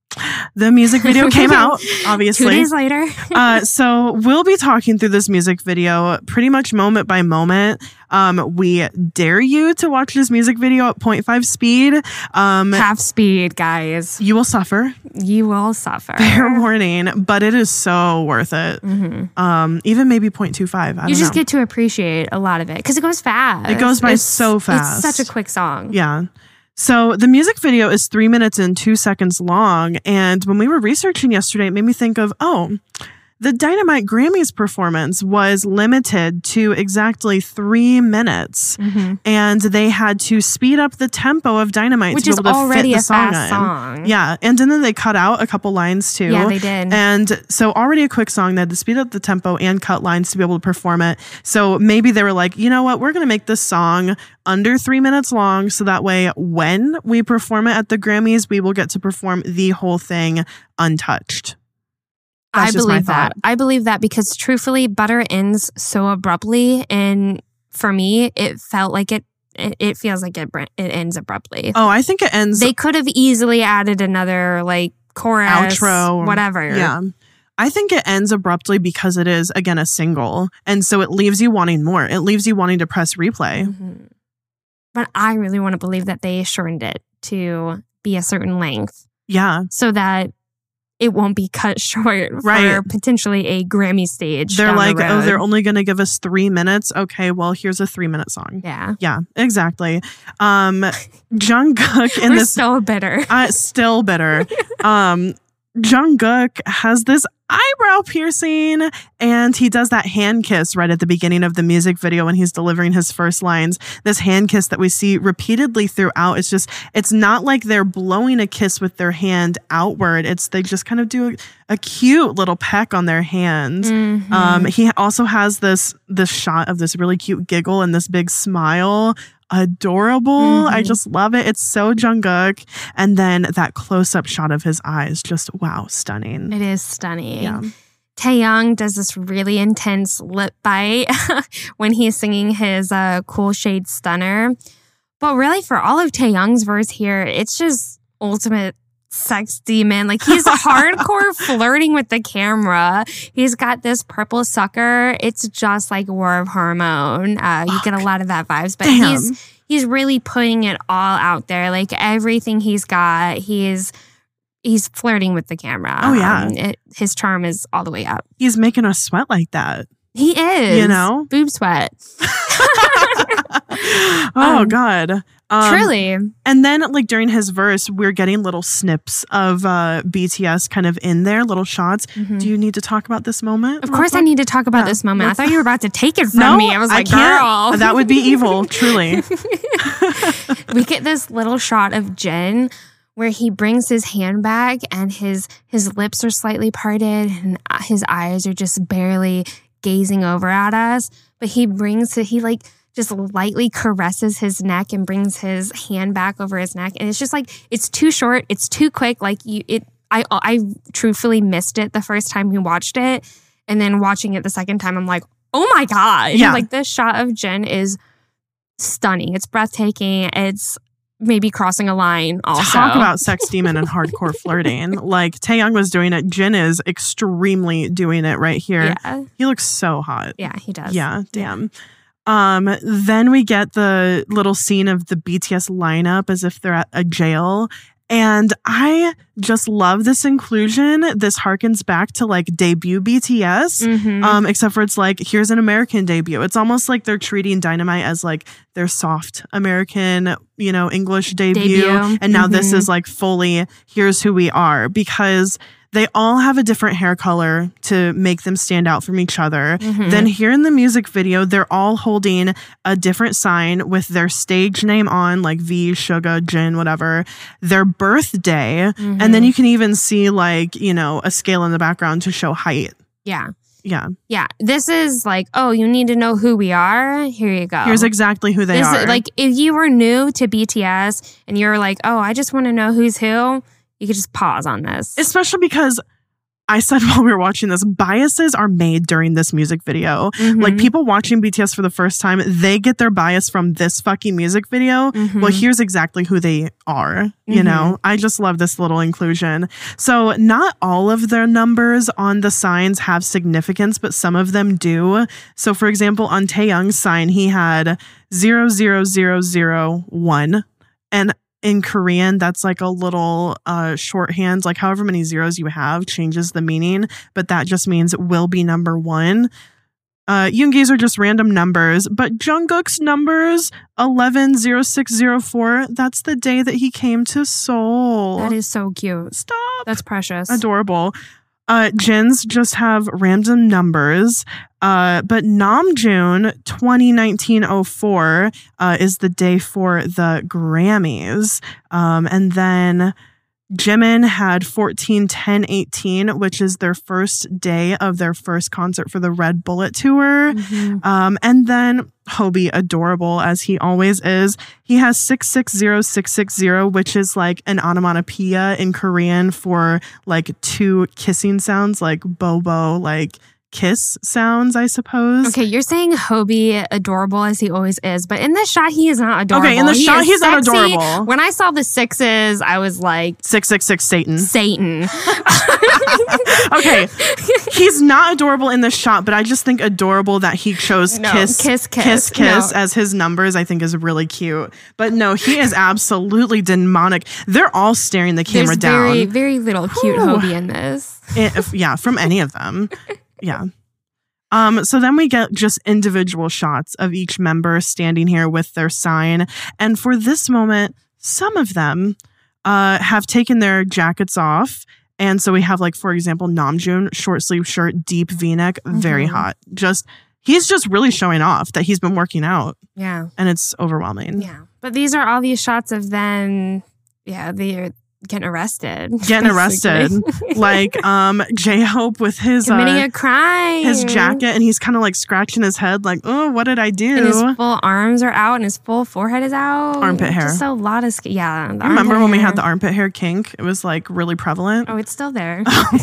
[SPEAKER 11] the music video came out, obviously.
[SPEAKER 9] Two days later.
[SPEAKER 11] uh, so we'll be talking through this music video pretty much moment by moment. Um, we dare you to watch this music video at zero point five speed. Um,
[SPEAKER 9] Half speed, guys.
[SPEAKER 11] you will suffer.
[SPEAKER 9] You will suffer.
[SPEAKER 11] Fair warning, but it is so worth it.
[SPEAKER 9] Mm-hmm.
[SPEAKER 11] Um, even maybe zero point two five. I
[SPEAKER 9] You
[SPEAKER 11] don't
[SPEAKER 9] just
[SPEAKER 11] know.
[SPEAKER 9] get to appreciate a lot of it because it goes fast.
[SPEAKER 11] It goes by
[SPEAKER 9] It's-
[SPEAKER 11] so fast.
[SPEAKER 9] It's such a quick song.
[SPEAKER 11] Yeah. So the music video is three minutes and two seconds long. And when we were researching yesterday, it made me think of, oh, the Dynamite Grammys performance was limited to exactly three minutes.
[SPEAKER 9] Mm-hmm.
[SPEAKER 11] And they had to speed up the tempo of Dynamite
[SPEAKER 9] Which
[SPEAKER 11] to be
[SPEAKER 9] is
[SPEAKER 11] able to
[SPEAKER 9] already
[SPEAKER 11] fit the
[SPEAKER 9] a
[SPEAKER 11] song
[SPEAKER 9] fast
[SPEAKER 11] in.
[SPEAKER 9] song.
[SPEAKER 11] Yeah. And then they cut out a couple lines too.
[SPEAKER 9] Yeah, they did.
[SPEAKER 11] And so already a quick song, they had to speed up the tempo and cut lines to be able to perform it. So maybe they were like, you know what, we're going to make this song under three minutes long. So that way, when we perform it at the Grammys, we will get to perform the whole thing untouched. That's
[SPEAKER 9] I
[SPEAKER 11] just my
[SPEAKER 9] believe that.
[SPEAKER 11] thought.
[SPEAKER 9] I believe that because truthfully, Butter ends so abruptly. And for me, it felt like it, it, it feels like it, it ends abruptly.
[SPEAKER 11] Oh, I think it ends.
[SPEAKER 9] They could have easily added another like chorus,
[SPEAKER 11] Outro.
[SPEAKER 9] whatever.
[SPEAKER 11] Yeah. I think it ends abruptly because it is, again, a single. And so it leaves you wanting more. It leaves you wanting to press replay.
[SPEAKER 9] Mm-hmm. But I really want to believe that they shortened it to be a certain length
[SPEAKER 11] Yeah.
[SPEAKER 9] so that it won't be cut short
[SPEAKER 11] Right.
[SPEAKER 9] for potentially a Grammy stage.
[SPEAKER 11] They're
[SPEAKER 9] down
[SPEAKER 11] like,
[SPEAKER 9] the
[SPEAKER 11] oh,
[SPEAKER 9] road.
[SPEAKER 11] they're only going to give us three minutes. Okay, well, here's a three minute song.
[SPEAKER 9] Yeah.
[SPEAKER 11] Yeah, exactly. Um, Jungkook in
[SPEAKER 9] We're
[SPEAKER 11] this
[SPEAKER 9] so bitter.
[SPEAKER 11] uh, still bitter. um, Jungkook has this eyebrow piercing, and he does that hand kiss right at the beginning of the music video when he's delivering his first lines. This hand kiss that we see repeatedly throughout. It's just, it's not like they're blowing a kiss with their hand outward. It's they just kind of do a, a cute little peck on their hand.
[SPEAKER 9] Mm-hmm.
[SPEAKER 11] Um, he also has this this shot of this really cute giggle and this big smile. Adorable.
[SPEAKER 9] Mm-hmm.
[SPEAKER 11] I just love it. It's so Jungkook. And then that close-up shot of his eyes, just wow, stunning.
[SPEAKER 9] It is stunning.
[SPEAKER 11] Yeah.
[SPEAKER 9] Taeyong does this really intense lip bite when he's singing his uh, Cool Shade Stunner. But really, for all of Taeyong's verse here, it's just ultimate sex demon. Like, he's hardcore flirting with the camera. He's got this purple sucker. It's just like War of Hormone. Uh, you get a lot of that vibes, but
[SPEAKER 11] Damn.
[SPEAKER 9] he's he's really putting it all out there. Like, everything he's got, he's he's flirting with the camera.
[SPEAKER 11] Oh, yeah.
[SPEAKER 9] Um, it, his charm is all the way up.
[SPEAKER 11] He's making us sweat like that.
[SPEAKER 9] He is.
[SPEAKER 11] You know?
[SPEAKER 9] Boob sweat.
[SPEAKER 11] oh,
[SPEAKER 9] Um,
[SPEAKER 11] God. Um,
[SPEAKER 9] Truly.
[SPEAKER 11] And then, like, during his verse, we're getting little snips of uh, B T S kind of in there, little shots.
[SPEAKER 9] Mhm.
[SPEAKER 11] Do you need to talk about this moment?
[SPEAKER 9] Of
[SPEAKER 11] real
[SPEAKER 9] course, I
[SPEAKER 11] quick?
[SPEAKER 9] need to talk about
[SPEAKER 11] Yeah,
[SPEAKER 9] this moment. I
[SPEAKER 11] let's-
[SPEAKER 9] thought you were about to take it from
[SPEAKER 11] No,
[SPEAKER 9] me. I was like,
[SPEAKER 11] can't.
[SPEAKER 9] girl.
[SPEAKER 11] That would be evil, truly.
[SPEAKER 9] We get this little shot of Jin where he brings his hand back and his his lips are slightly parted and his eyes are just barely gazing over at us. But he brings it, he like just lightly caresses his neck and brings his hand back over his neck. And it's just like, it's too short. It's too quick. Like you, it, I, I truthfully missed it the first time we watched it. And then watching it the second time, I'm like, oh my God.
[SPEAKER 11] Yeah.
[SPEAKER 9] Like, this shot of Jin is stunning. It's breathtaking. It's maybe crossing a line also.
[SPEAKER 11] Talk about sex demon and hardcore flirting. Like, Taehyung was doing it. Jin is extremely doing it right here.
[SPEAKER 9] Yeah.
[SPEAKER 11] He looks so hot.
[SPEAKER 9] Yeah, he does.
[SPEAKER 11] Yeah, damn. Um, then we get the little scene of the B T S lineup as if they're at a jail. And I just love this inclusion. This harkens back to like debut B T S,
[SPEAKER 9] mm-hmm.
[SPEAKER 11] um, except for it's like, here's an American debut. It's almost like they're treating Dynamite as like their soft American, you know, English debut.
[SPEAKER 9] debut.
[SPEAKER 11] And now
[SPEAKER 9] mm-hmm.
[SPEAKER 11] this is like fully, here's who we are, because they all have a different hair color to make them stand out from each other.
[SPEAKER 9] Mm-hmm.
[SPEAKER 11] Then here in the music video, they're all holding a different sign with their stage name on, like V, Suga, Jin, whatever, their birthday.
[SPEAKER 9] Mm-hmm.
[SPEAKER 11] And then you can even see like, you know, a scale in the background to show height.
[SPEAKER 9] Yeah.
[SPEAKER 11] Yeah.
[SPEAKER 9] Yeah. This is like, oh, you need to know who we are? Here you go.
[SPEAKER 11] Here's exactly who they
[SPEAKER 9] this
[SPEAKER 11] are.
[SPEAKER 9] Is, like, if you were new to B T S and you're like, oh, I just want to know who's who, you could just pause on this.
[SPEAKER 11] Especially because I said while we were watching this, biases are made during this music video.
[SPEAKER 9] Mm-hmm.
[SPEAKER 11] Like, people watching B T S for the first time, they get their bias from this fucking music video.
[SPEAKER 9] Mm-hmm.
[SPEAKER 11] Well, here's exactly who they are. You
[SPEAKER 9] Mm-hmm.
[SPEAKER 11] know, I just love this little inclusion. So not all of their numbers on the signs have significance, but some of them do. So for example, on Taehyung's sign, he had zero zero zero zero one, and in Korean, that's like a little uh, shorthand, like however many zeros you have changes the meaning, but that just means will be number one. Uh, Yoongi's are just random numbers, but Jungkook's numbers, eleven zero six zero four, that's the day that he came to Seoul.
[SPEAKER 9] That is so cute.
[SPEAKER 11] Stop.
[SPEAKER 9] That's precious.
[SPEAKER 11] Adorable. Uh, Jin's just have random numbers. Uh, but Namjoon twenty nineteen oh four uh, is the day for the Grammys. Um, and then Jimin had fourteen ten eighteen, which is their first day of their first concert for the Red Bullet tour.
[SPEAKER 9] Mm-hmm.
[SPEAKER 11] Um, and then Hobie, adorable as he always is, he has six six zero six six zero, which is like an onomatopoeia in Korean for like two kissing sounds, like bobo, like kiss sounds, I suppose.
[SPEAKER 9] Okay, you're saying Hobie adorable as he always is, but in this shot, he is not adorable.
[SPEAKER 11] Okay, in the
[SPEAKER 9] he
[SPEAKER 11] shot, he's not
[SPEAKER 9] sexy.
[SPEAKER 11] adorable.
[SPEAKER 9] When I saw the sixes, I was like,
[SPEAKER 11] six six six Satan.
[SPEAKER 9] Satan.
[SPEAKER 11] Okay, he's not adorable in this shot, but I just think adorable that he chose
[SPEAKER 9] no,
[SPEAKER 11] kiss,
[SPEAKER 9] kiss, kiss,
[SPEAKER 11] kiss, kiss
[SPEAKER 9] no.
[SPEAKER 11] as his numbers, I think is really cute. But no, he is absolutely demonic. They're all staring the camera
[SPEAKER 9] There's
[SPEAKER 11] down.
[SPEAKER 9] very, very little cute
[SPEAKER 11] Whew.
[SPEAKER 9] Hobie in this.
[SPEAKER 11] It, if, yeah, from any of them. Yeah. Um, so then we get just individual shots of each member standing here with their sign. And for this moment, some of them uh, have taken their jackets off. And so we have, like, for example, Namjoon, short sleeve shirt, deep V-neck, mm-hmm. very hot. Just, he's just really showing off that he's been working out.
[SPEAKER 9] Yeah.
[SPEAKER 11] And it's overwhelming.
[SPEAKER 9] Yeah. But these are all these shots of them, yeah, they're getting arrested.
[SPEAKER 11] Getting arrested. Like um J-Hope with his
[SPEAKER 9] committing
[SPEAKER 11] uh,
[SPEAKER 9] a crime.
[SPEAKER 11] His jacket, and he's kind of like scratching his head like, oh, what did I do?
[SPEAKER 9] And his full arms are out and his full forehead is out.
[SPEAKER 11] Armpit hair.
[SPEAKER 9] Just a lot of, yeah.
[SPEAKER 11] You remember when we had the armpit hair kink? It was like really prevalent.
[SPEAKER 9] Oh, it's still there.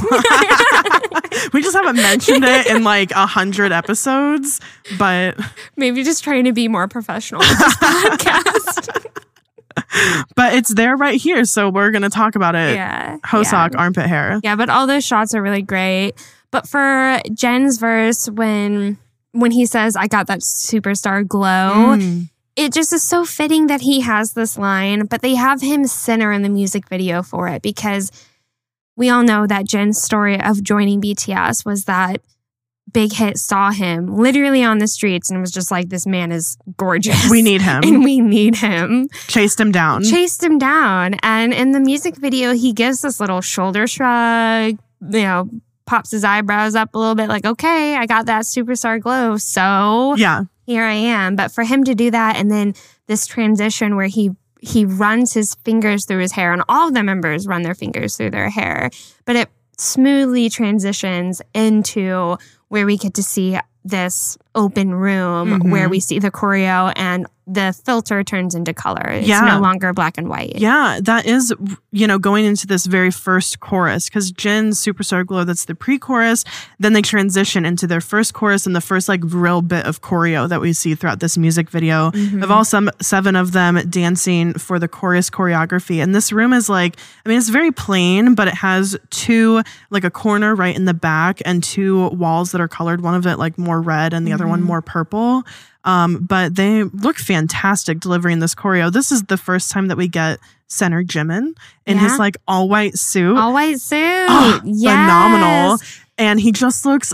[SPEAKER 11] We just haven't mentioned it in like a hundred episodes, but
[SPEAKER 9] maybe just trying to be more professional with this podcast.
[SPEAKER 11] But it's there right here, so we're going to talk about it.
[SPEAKER 9] Yeah.
[SPEAKER 11] Hoseok,
[SPEAKER 9] yeah.
[SPEAKER 11] armpit hair.
[SPEAKER 9] Yeah, but all those shots are really great. But for Jen's verse, when when he says, I got that superstar glow, mm. it just is so fitting that he has this line, but they have him center in the music video for it because we all know that Jen's story of joining B T S was that Big Hit saw him literally on the streets and was just like, this man is gorgeous.
[SPEAKER 11] We need him.
[SPEAKER 9] And we need him.
[SPEAKER 11] Chased him down.
[SPEAKER 9] Chased him down. And in the music video, he gives this little shoulder shrug, you know, pops his eyebrows up a little bit like, okay, I got that superstar glow. So
[SPEAKER 11] yeah,
[SPEAKER 9] here I am. But for him to do that and then this transition where he he runs his fingers through his hair, and all of the members run their fingers through their hair, but it smoothly transitions into where we get to see this open room mm-hmm. where we see the choreo and the filter turns into color. It's
[SPEAKER 11] Yeah.
[SPEAKER 9] no longer black and white.
[SPEAKER 11] Yeah, that is, you know, going into this very first chorus, because Jin's Superstar Glow, that's the pre-chorus. Then they transition into their first chorus and the first like real bit of choreo that we see throughout this music video
[SPEAKER 9] Mhm.
[SPEAKER 11] of all some seven of them dancing for the chorus choreography. And this room is like, I mean, it's very plain, but it has two, like a corner right in the back and two walls that are colored. One of it like more red and the other one
[SPEAKER 9] Mhm.
[SPEAKER 11] more purple. Um, but they look fantastic delivering this choreo. This is the first time that we get center Jimin in
[SPEAKER 9] Yeah.
[SPEAKER 11] his like all white suit.
[SPEAKER 9] All white suit.
[SPEAKER 11] Oh,
[SPEAKER 9] yes.
[SPEAKER 11] Phenomenal. And he just looks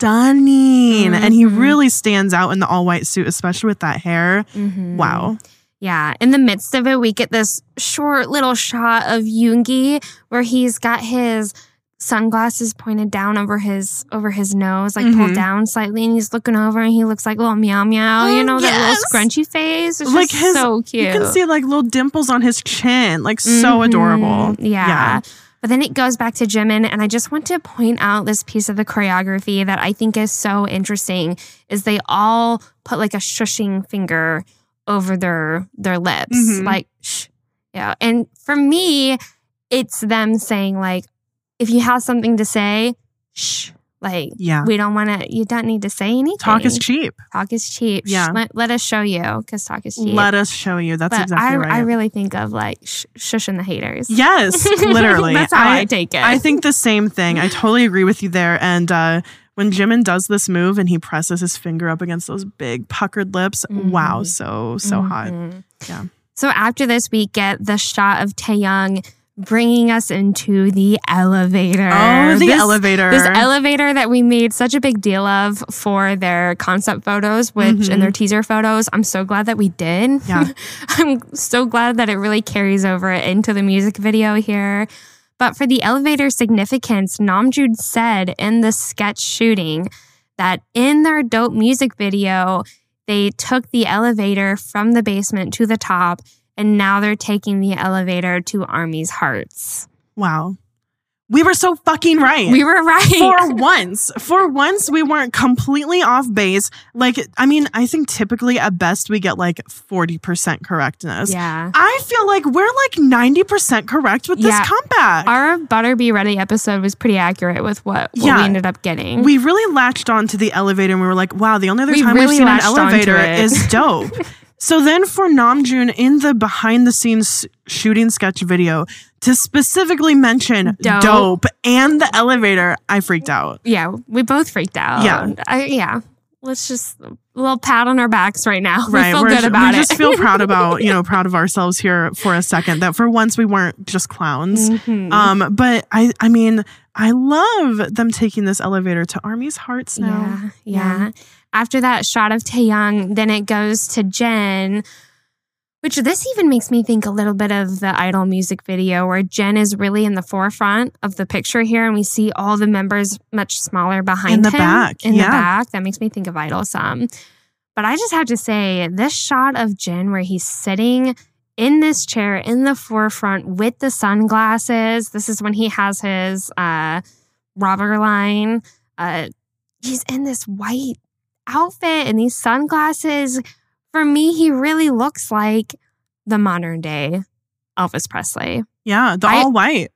[SPEAKER 11] stunning. And he
[SPEAKER 9] Mhm.
[SPEAKER 11] really stands out in the all white suit, especially with that hair.
[SPEAKER 9] Mhm.
[SPEAKER 11] Wow.
[SPEAKER 9] Yeah. In the midst of it, we get this short little shot of Yoongi where he's got his sunglasses pointed down over his over his nose, like pulled
[SPEAKER 11] Mhm.
[SPEAKER 9] down slightly, and he's looking over and he looks like little meow meow, you know, that
[SPEAKER 11] yes.
[SPEAKER 9] little scrunchy face. It's
[SPEAKER 11] Like
[SPEAKER 9] just
[SPEAKER 11] his,
[SPEAKER 9] so cute.
[SPEAKER 11] you can see like little dimples on his chin, like so
[SPEAKER 9] Mhm.
[SPEAKER 11] adorable.
[SPEAKER 9] Yeah. But then it goes back to Jimin, and I just want to point out this piece of the choreography that I think is so interesting is they all put like a shushing finger over their their lips.
[SPEAKER 11] Mhm.
[SPEAKER 9] Like shh. Yeah. And for me, it's them saying like, if you have something to say, shh. Like,
[SPEAKER 11] Yeah.
[SPEAKER 9] we don't want to, you don't need to say anything.
[SPEAKER 11] Talk is cheap.
[SPEAKER 9] Talk is cheap. Shh,
[SPEAKER 11] Yeah.
[SPEAKER 9] let, let us show you, because talk is cheap.
[SPEAKER 11] Let us show you. That's
[SPEAKER 9] But
[SPEAKER 11] exactly
[SPEAKER 9] I,
[SPEAKER 11] right.
[SPEAKER 9] I really think of like sh- shushing the haters.
[SPEAKER 11] Yes, literally.
[SPEAKER 9] That's how I, take it.
[SPEAKER 11] I think the same thing. I totally agree with you there. And uh, when Jimin does this move and he presses his finger up against those big puckered lips,
[SPEAKER 9] Mhm.
[SPEAKER 11] wow, so, so hot.
[SPEAKER 9] Mhm.
[SPEAKER 11] Yeah.
[SPEAKER 9] So after this, we get the shot of Taeyoung bringing us into the elevator.
[SPEAKER 11] Oh, the
[SPEAKER 9] This-
[SPEAKER 11] elevator.
[SPEAKER 9] This elevator that we made such a big deal of for their concept photos, which
[SPEAKER 11] Mhm.
[SPEAKER 9] and their teaser photos. I'm so glad that we did.
[SPEAKER 11] Yeah.
[SPEAKER 9] I'm so glad that it really carries over into the music video here. But for the elevator significance, Namjoon said in the sketch shooting that in their dope music video, they took the elevator from the basement to the top, and now they're taking the elevator to Army's Hearts.
[SPEAKER 11] Wow. We were so fucking right.
[SPEAKER 9] We were right.
[SPEAKER 11] For once. For once, we weren't completely off base. Like, I mean, I think typically at best we get like forty percent correctness.
[SPEAKER 9] Yeah.
[SPEAKER 11] I feel like we're like ninety percent correct with this
[SPEAKER 9] Yeah.
[SPEAKER 11] comeback.
[SPEAKER 9] Our Butter Be Ready episode was pretty accurate with what, what
[SPEAKER 11] Yeah.
[SPEAKER 9] we ended up getting.
[SPEAKER 11] We really latched onto the elevator and we were like, wow, the only other
[SPEAKER 9] We
[SPEAKER 11] time
[SPEAKER 9] really
[SPEAKER 11] we've seen an
[SPEAKER 9] latched onto
[SPEAKER 11] elevator
[SPEAKER 9] it.
[SPEAKER 11] is dope. So then for Namjoon in the behind the scenes shooting sketch video to specifically mention
[SPEAKER 9] Dope.
[SPEAKER 11] dope and the elevator, I freaked out.
[SPEAKER 9] Yeah, we both freaked out.
[SPEAKER 11] Yeah.
[SPEAKER 9] I, yeah. Let's just a little pat on our backs right now.
[SPEAKER 11] Right.
[SPEAKER 9] We feel
[SPEAKER 11] We're
[SPEAKER 9] good
[SPEAKER 11] ju-
[SPEAKER 9] about
[SPEAKER 11] we
[SPEAKER 9] it.
[SPEAKER 11] just feel proud about, you know, proud of ourselves here for a second that for once we weren't just clowns.
[SPEAKER 9] Mhm.
[SPEAKER 11] Um, but I I mean, I love them taking this elevator to Army's Hearts now.
[SPEAKER 9] Yeah, yeah. After that shot of Taeyoung, then it goes to Jen, which this even makes me think a little bit of the Idol music video where Jen is really in the forefront of the picture here and we see all the members much smaller behind
[SPEAKER 11] In the
[SPEAKER 9] him.
[SPEAKER 11] back,
[SPEAKER 9] In
[SPEAKER 11] yeah.
[SPEAKER 9] the back. That makes me think of Idol some. But I just have to say, this shot of Jen where he's sitting in this chair in the forefront with the sunglasses, this is when he has his uh, robber line. Uh, he's in this white outfit and these sunglasses. For me, he really looks like the modern day Elvis Presley.
[SPEAKER 11] Yeah, the
[SPEAKER 9] I-
[SPEAKER 11] all white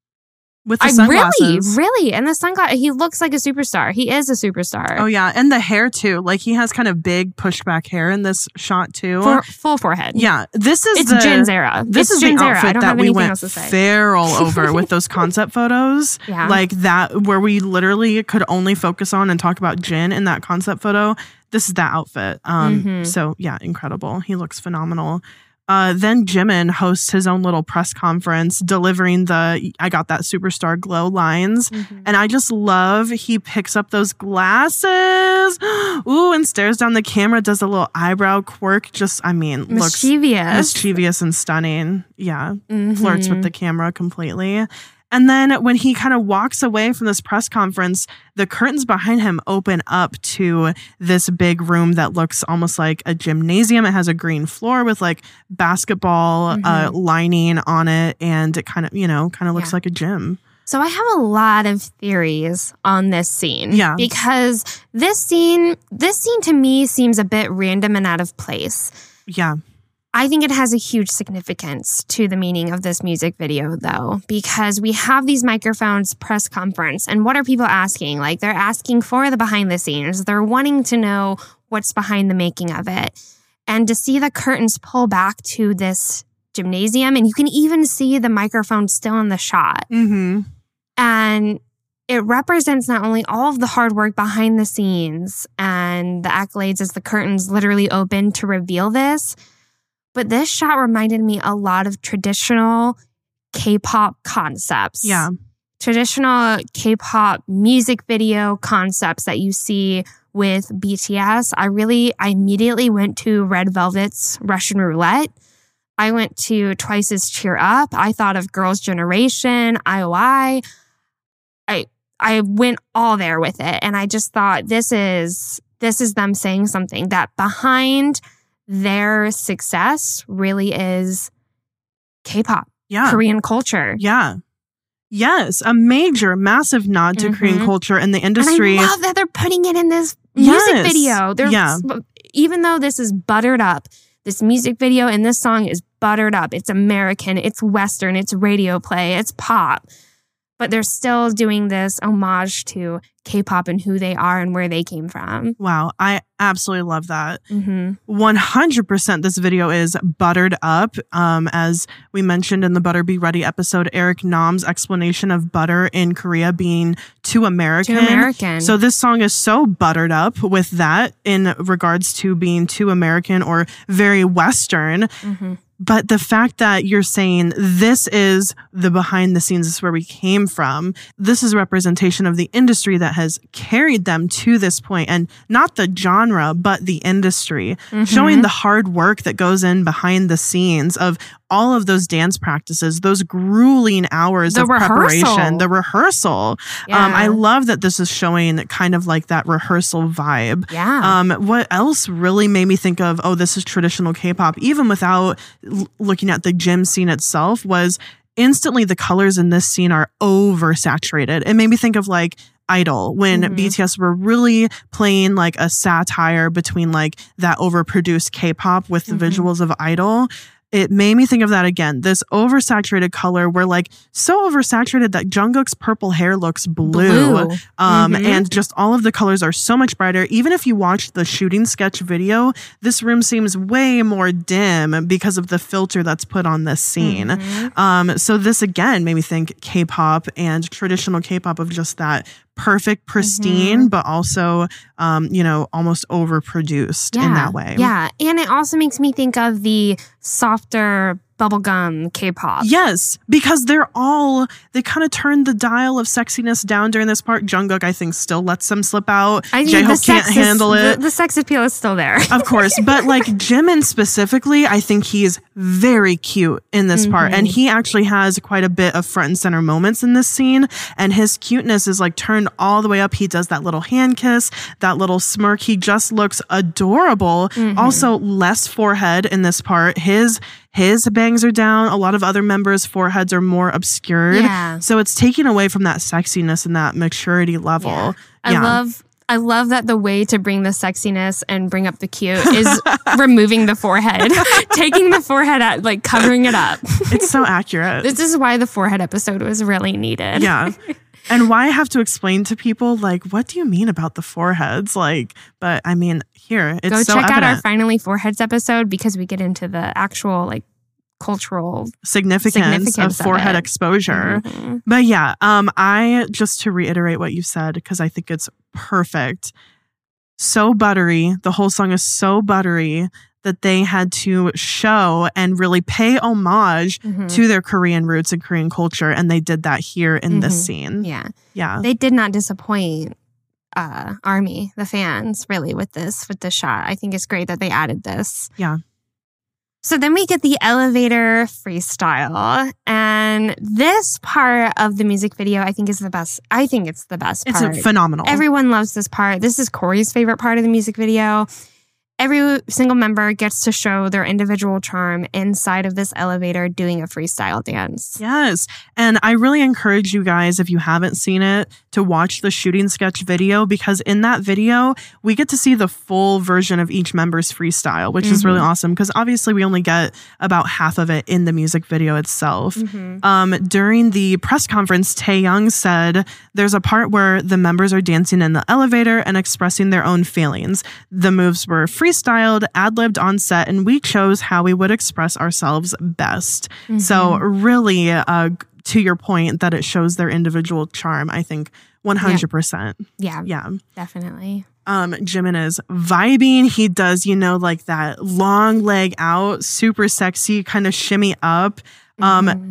[SPEAKER 11] with the
[SPEAKER 9] I
[SPEAKER 11] sunglasses.
[SPEAKER 9] really, really, and the sunglasses. He looks like a superstar. He is a superstar.
[SPEAKER 11] Oh yeah, and the hair too. Like he has kind of big pushback hair in this shot too.
[SPEAKER 9] For, full forehead.
[SPEAKER 11] Yeah, this is
[SPEAKER 9] It's
[SPEAKER 11] the,
[SPEAKER 9] Jin's era.
[SPEAKER 11] This
[SPEAKER 9] It's
[SPEAKER 11] is
[SPEAKER 9] Jin's
[SPEAKER 11] the
[SPEAKER 9] era. I
[SPEAKER 11] outfit
[SPEAKER 9] don't
[SPEAKER 11] that
[SPEAKER 9] have
[SPEAKER 11] we
[SPEAKER 9] anything
[SPEAKER 11] went
[SPEAKER 9] else to say.
[SPEAKER 11] feral over with those concept photos.
[SPEAKER 9] Yeah.
[SPEAKER 11] Like that, where we literally could only focus on and talk about Jin in that concept photo. This is that outfit. Um,
[SPEAKER 9] Mhm.
[SPEAKER 11] So yeah, incredible. He looks phenomenal. Uh, then Jimin hosts his own little press conference delivering the I got that superstar glow lines.
[SPEAKER 9] Mhm.
[SPEAKER 11] And I just love he picks up those glasses. Ooh, and stares down the camera, does a little eyebrow quirk. Just, I mean, looks
[SPEAKER 9] Mischievous.
[SPEAKER 11] mischievous and stunning. Yeah. Flirts with
[SPEAKER 9] Mhm.
[SPEAKER 11] the camera completely. And then when he kind of walks away from this press conference, the curtains behind him open up to this big room that looks almost like a gymnasium. It has a green floor with like basketball uh, lining on it. And it kind of, you know, kind of looks
[SPEAKER 9] Yeah.
[SPEAKER 11] like a gym.
[SPEAKER 9] So I have a lot of theories on this scene.
[SPEAKER 11] Yeah.
[SPEAKER 9] Because this scene, this scene to me seems a bit random and out of place.
[SPEAKER 11] Yeah.
[SPEAKER 9] I think it has a huge significance to the meaning of this music video, though, because we have these microphones press conference. And what are people asking? Like, they're asking for the behind the scenes. They're wanting to know what's behind the making of it. And to see the curtains pull back to this gymnasium, and you can even see the microphone still in the shot.
[SPEAKER 11] Mm-hmm.
[SPEAKER 9] And it represents not only all of the hard work behind the scenes and the accolades as the curtains literally open to reveal this, but this shot reminded me a lot of traditional K-pop concepts.
[SPEAKER 11] Yeah.
[SPEAKER 9] Traditional K-pop music video concepts that you see with B T S. I really, I immediately went to Red Velvet's Russian Roulette. I went to Twice's Cheer Up. I thought of Girls' Generation, I O I. I I went all there with it. And I just thought this is this is them saying something that behind their success really is K-pop,
[SPEAKER 11] yeah.
[SPEAKER 9] Korean culture.
[SPEAKER 11] Yeah. Yes, a major, massive nod to mm-hmm. Korean culture and the industry.
[SPEAKER 9] And I love that they're putting it in this music
[SPEAKER 11] yes.
[SPEAKER 9] video. They're,
[SPEAKER 11] yeah.
[SPEAKER 9] Even though this is buttered up, this music video and this song is buttered up. It's American, it's Western, it's radio play, it's pop. But they're still doing this homage to K-pop and who they are and where they came from.
[SPEAKER 11] Wow, I absolutely love that.
[SPEAKER 9] Mm-hmm.
[SPEAKER 11] one hundred percent this video is buttered up. Um, as we mentioned in the Butter Be Ready episode, Eric Nam's explanation of butter in Korea being too American.
[SPEAKER 9] Too American.
[SPEAKER 11] So this song is so buttered up with that in regards to being too American or very Western.
[SPEAKER 9] Mm-hmm.
[SPEAKER 11] But the fact that you're saying this is the behind the scenes, this is where we came from, this is a representation of the industry that has carried them to this point, and not the genre, but the industry,
[SPEAKER 9] mm-hmm.
[SPEAKER 11] showing the hard work that goes in behind the scenes of all of those dance practices, those grueling hours
[SPEAKER 9] the
[SPEAKER 11] of
[SPEAKER 9] rehearsal.
[SPEAKER 11] preparation, the rehearsal.
[SPEAKER 9] Yeah.
[SPEAKER 11] Um, I love that this is showing kind of like that rehearsal vibe.
[SPEAKER 9] Yeah.
[SPEAKER 11] Um, what else really made me think of, oh, this is traditional K-pop, even without l- looking at the gym scene itself, was instantly the colors in this scene are oversaturated. It made me think of like Idol, when
[SPEAKER 9] mm-hmm.
[SPEAKER 11] B T S were really playing like a satire between like that overproduced K-pop with the mm-hmm. visuals of Idol. It made me think of that again. This oversaturated color, where like so oversaturated that Jungkook's purple hair looks blue.
[SPEAKER 9] blue.
[SPEAKER 11] Um,
[SPEAKER 9] mm-hmm.
[SPEAKER 11] And just all of the colors are so much brighter. Even if you watch the shooting sketch video, this room seems way more dim because of the filter that's put on this scene.
[SPEAKER 9] Mm-hmm.
[SPEAKER 11] Um, so this again made me think K-pop and traditional K-pop of just that perfect, pristine,
[SPEAKER 9] mm-hmm.
[SPEAKER 11] but also, um, you know, almost overproduced
[SPEAKER 9] yeah.
[SPEAKER 11] in that way.
[SPEAKER 9] Yeah. And it also makes me think of the softer bubblegum K-pop.
[SPEAKER 11] Yes, because they're all, they kind of turned the dial of sexiness down during this part. Jungkook, I think, still lets them slip out.
[SPEAKER 9] I mean,
[SPEAKER 11] J-Hope can't
[SPEAKER 9] is,
[SPEAKER 11] handle it.
[SPEAKER 9] The, the sex appeal is still there.
[SPEAKER 11] Of course. But like Jimin specifically, I think he's very cute in this mm-hmm. part. And he actually has quite a bit of front and center moments in this scene. And his cuteness is like turned all the way up. He does that little hand kiss, that little smirk. He just looks adorable. Mm-hmm. Also, less forehead in this part. His His bangs are down. A lot of other members' foreheads are more obscured.
[SPEAKER 9] Yeah.
[SPEAKER 11] So it's taking away from that sexiness and that maturity level.
[SPEAKER 9] Yeah. I
[SPEAKER 11] yeah.
[SPEAKER 9] love I love that the way to bring the sexiness and bring up the cute is removing the forehead. Taking the forehead out, like covering it up.
[SPEAKER 11] It's so accurate.
[SPEAKER 9] This is why the forehead episode was really needed.
[SPEAKER 11] Yeah. And why I have to explain to people, like, what do you mean about the foreheads? Like, but I mean, here, it's
[SPEAKER 9] Go
[SPEAKER 11] so
[SPEAKER 9] check
[SPEAKER 11] evident.
[SPEAKER 9] out our Finally Foreheads episode because we get into the actual, like, cultural
[SPEAKER 11] significance,
[SPEAKER 9] significance
[SPEAKER 11] of forehead
[SPEAKER 9] of
[SPEAKER 11] exposure.
[SPEAKER 9] Mm-hmm.
[SPEAKER 11] But yeah, um, I, just to reiterate what you said, because I think it's perfect. So buttery. The whole song is so buttery that they had to show and really pay homage
[SPEAKER 9] mm-hmm.
[SPEAKER 11] to their Korean roots and Korean culture. And they did that here in
[SPEAKER 9] mm-hmm.
[SPEAKER 11] this scene.
[SPEAKER 9] Yeah.
[SPEAKER 11] Yeah.
[SPEAKER 9] They did not disappoint uh, ARMY, the fans, really, with this, with this shot. I think it's great that they added this.
[SPEAKER 11] Yeah.
[SPEAKER 9] So then we get the elevator freestyle. And this part of the music video, I think is the best. I think it's the best part.
[SPEAKER 11] It's phenomenal.
[SPEAKER 9] Everyone loves this part. This is Corey's favorite part of the music video. every single member gets to show their individual charm inside of this elevator doing a freestyle dance.
[SPEAKER 11] Yes. And I really encourage you guys, if you haven't seen it, to watch the shooting sketch video, because in that video, we get to see the full version of each member's freestyle, which mm-hmm. is really awesome because obviously we only get about half of it in the music video itself. Mm-hmm. Um, during the press conference, Taehyung said there's a part where the members are dancing in the elevator and expressing their own feelings. The moves were freestyled, ad-libbed on set, and we chose how we would express ourselves best. Mm-hmm. So really, uh, to your point that it shows their individual charm, I think one hundred percent.
[SPEAKER 9] Yeah.
[SPEAKER 11] Yeah.
[SPEAKER 9] Definitely.
[SPEAKER 11] Um, Jimin is vibing. He does, you know, like that long leg out, super sexy, kind of shimmy up. Um, mm-hmm.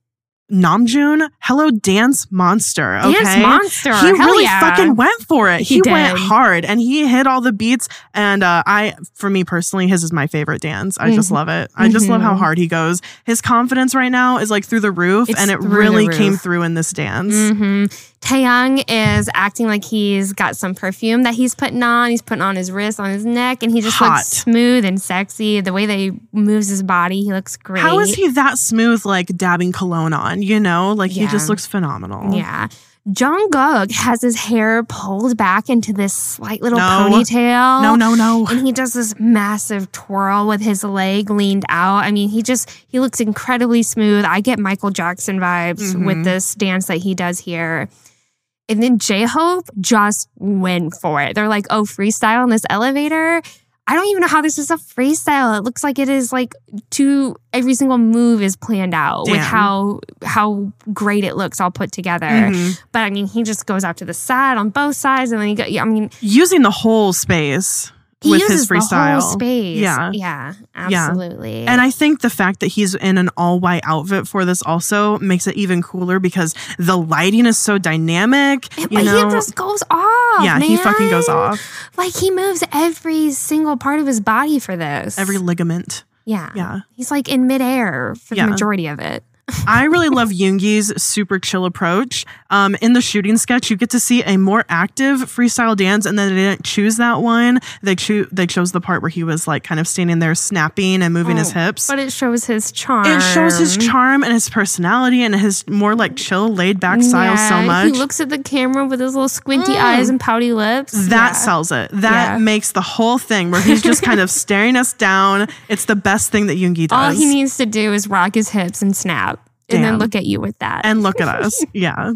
[SPEAKER 11] Namjoon, hello, dance monster. Okay?
[SPEAKER 9] Dance monster.
[SPEAKER 11] He
[SPEAKER 9] Hell
[SPEAKER 11] really
[SPEAKER 9] yeah.
[SPEAKER 11] fucking went for it.
[SPEAKER 9] He,
[SPEAKER 11] he
[SPEAKER 9] did.
[SPEAKER 11] went hard and he hit all the beats. And uh, I, for me personally, his is my favorite dance. I mm-hmm. just love it. I just mm-hmm. love how hard he goes. His confidence right now is like through the roof, it's and it really came through in this dance.
[SPEAKER 9] Mm-hmm. Taehyung is acting like he's got some perfume that he's putting on. He's putting on his wrist, on his neck, and he just
[SPEAKER 11] Hot.
[SPEAKER 9] looks smooth and sexy. The way that he moves his body, he looks great.
[SPEAKER 11] How is he that smooth, like dabbing cologne on, you know? Like
[SPEAKER 9] Yeah.
[SPEAKER 11] he just looks phenomenal.
[SPEAKER 9] Yeah. Jungkook has his hair pulled back into this slight little
[SPEAKER 11] No.
[SPEAKER 9] ponytail.
[SPEAKER 11] No, no, no.
[SPEAKER 9] And he does this massive twirl with his leg leaned out. I mean, he just, he looks incredibly smooth. I get Michael Jackson vibes
[SPEAKER 11] Mhm.
[SPEAKER 9] with this dance that he does here. And then J-Hope just went for it. They're like, oh, freestyle in this elevator? I don't even know how this is a freestyle. It looks like it is like to every single move is planned out
[SPEAKER 11] Damn.
[SPEAKER 9] with how how great it looks all put together.
[SPEAKER 11] Mhm.
[SPEAKER 9] But I mean, he just goes out to the side on both sides, and then he go. I mean,
[SPEAKER 11] Using the whole space
[SPEAKER 9] he
[SPEAKER 11] with
[SPEAKER 9] uses
[SPEAKER 11] his freestyle.
[SPEAKER 9] the whole space.
[SPEAKER 11] Yeah.
[SPEAKER 9] yeah,
[SPEAKER 11] Yeah.
[SPEAKER 9] absolutely.
[SPEAKER 11] And I think the fact that he's in an all white outfit for this also makes it even cooler because the lighting is so dynamic.
[SPEAKER 9] But
[SPEAKER 11] you know?
[SPEAKER 9] he just goes off.
[SPEAKER 11] Yeah, he
[SPEAKER 9] man.
[SPEAKER 11] fucking goes off.
[SPEAKER 9] Like he moves every single part of his body for this.
[SPEAKER 11] Every ligament.
[SPEAKER 9] yeah,
[SPEAKER 11] Yeah.
[SPEAKER 9] He's like in midair for
[SPEAKER 11] Yeah.
[SPEAKER 9] the majority of it.
[SPEAKER 11] I really love Yoongi's super chill approach. Um, in the shooting sketch, you get to see a more active freestyle dance, and then they didn't choose that one. They cho- they chose the part where he was like kind of standing there snapping and moving
[SPEAKER 9] Oh,
[SPEAKER 11] his hips.
[SPEAKER 9] But it shows his charm.
[SPEAKER 11] It shows his charm and his personality and his more like chill, laid back style
[SPEAKER 9] Yeah,
[SPEAKER 11] so much.
[SPEAKER 9] He looks at the camera with his little squinty
[SPEAKER 11] Mm.
[SPEAKER 9] eyes and pouty lips.
[SPEAKER 11] That
[SPEAKER 9] Yeah.
[SPEAKER 11] sells it. That
[SPEAKER 9] Yeah.
[SPEAKER 11] makes the whole thing where he's just kind of staring us down. It's the best thing that Yoongi does.
[SPEAKER 9] All he needs to do is rock his hips and snap. And then
[SPEAKER 11] Damn.
[SPEAKER 9] look at you with that.
[SPEAKER 11] And look at us. Yeah.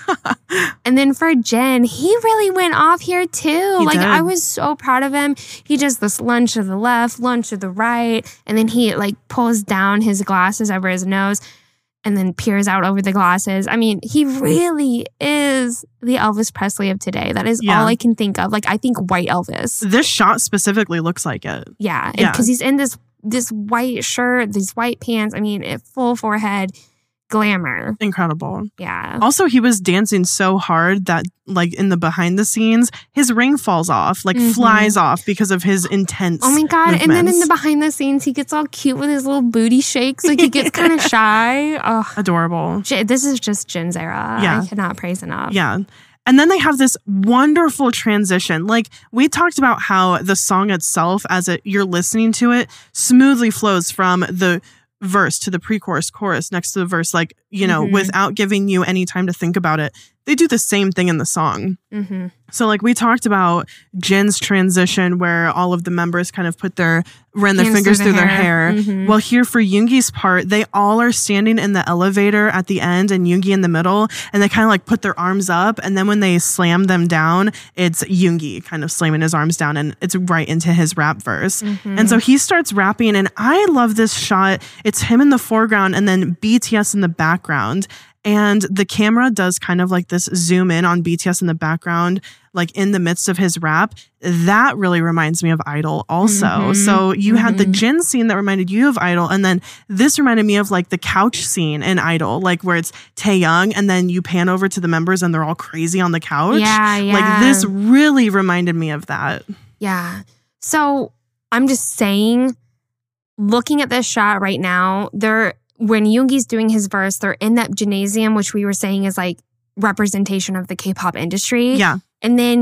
[SPEAKER 9] And then for Jin, he really went off here too.
[SPEAKER 11] He
[SPEAKER 9] like
[SPEAKER 11] did.
[SPEAKER 9] I was so proud of him. He does this lunge to the left, lunge to the right, and then he like pulls down his glasses over his nose and then peers out over the glasses. I mean, he really is the Elvis Presley of today. That is
[SPEAKER 11] Yeah.
[SPEAKER 9] all I can think of. Like I think white Elvis.
[SPEAKER 11] This shot specifically looks like it.
[SPEAKER 9] Yeah,
[SPEAKER 11] Yeah.
[SPEAKER 9] because he's in this this white shirt, these white pants. I mean, it, full forehead, glamour.
[SPEAKER 11] Incredible.
[SPEAKER 9] Yeah.
[SPEAKER 11] Also, he was dancing so hard that, like, in the behind the scenes, his ring falls off, like,
[SPEAKER 9] Mhm.
[SPEAKER 11] flies off because of his intense.
[SPEAKER 9] Oh my God. And then in
[SPEAKER 11] movements.
[SPEAKER 9] the behind the scenes, he gets all cute with his little booty shakes. Like he gets kind of shy. Oh,
[SPEAKER 11] Adorable.
[SPEAKER 9] J- this is just Jin's era.
[SPEAKER 11] Yeah.
[SPEAKER 9] I cannot praise enough.
[SPEAKER 11] Yeah. And then they have this wonderful transition. Like we talked about how the song itself, as it you're listening to it, smoothly flows from the verse to the pre-chorus, chorus next to the verse, like, you know,
[SPEAKER 9] Mhm.
[SPEAKER 11] without giving you any time to think about it. They do the same thing in the song.
[SPEAKER 9] Mm-hmm.
[SPEAKER 11] So like we talked about Jin's transition where all of the members kind of put their, ran their
[SPEAKER 9] Hands
[SPEAKER 11] fingers
[SPEAKER 9] through
[SPEAKER 11] through,
[SPEAKER 9] the
[SPEAKER 11] their
[SPEAKER 9] hair.
[SPEAKER 11] hair.
[SPEAKER 9] Mhm.
[SPEAKER 11] Well, here for Yoongi's part, they all are standing in the elevator at the end and Yoongi in the middle, and they kind of like put their arms up, and then when they slam them down, it's Yoongi kind of slamming his arms down, and it's right into his rap verse.
[SPEAKER 9] Mhm.
[SPEAKER 11] And so he starts rapping, and I love this shot. It's him in the foreground and then B T S in the background. And the camera does kind of like this zoom in on B T S in the background, like in the midst of his rap. That really reminds me of Idol also.
[SPEAKER 9] Mhm.
[SPEAKER 11] So you had the
[SPEAKER 9] Mhm.
[SPEAKER 11] Jin scene that reminded you of Idol. And then this reminded me of like the couch scene in Idol, like where it's Taehyung and then you pan over to the members and they're all crazy on the couch.
[SPEAKER 9] Yeah, yeah.
[SPEAKER 11] Like this really reminded me of that.
[SPEAKER 9] Yeah. So I'm just saying, looking at this shot right now, they're when Yoongi's doing his verse, they're in that gymnasium, which we were saying is like representation of the K-pop industry.
[SPEAKER 11] Yeah.
[SPEAKER 9] And then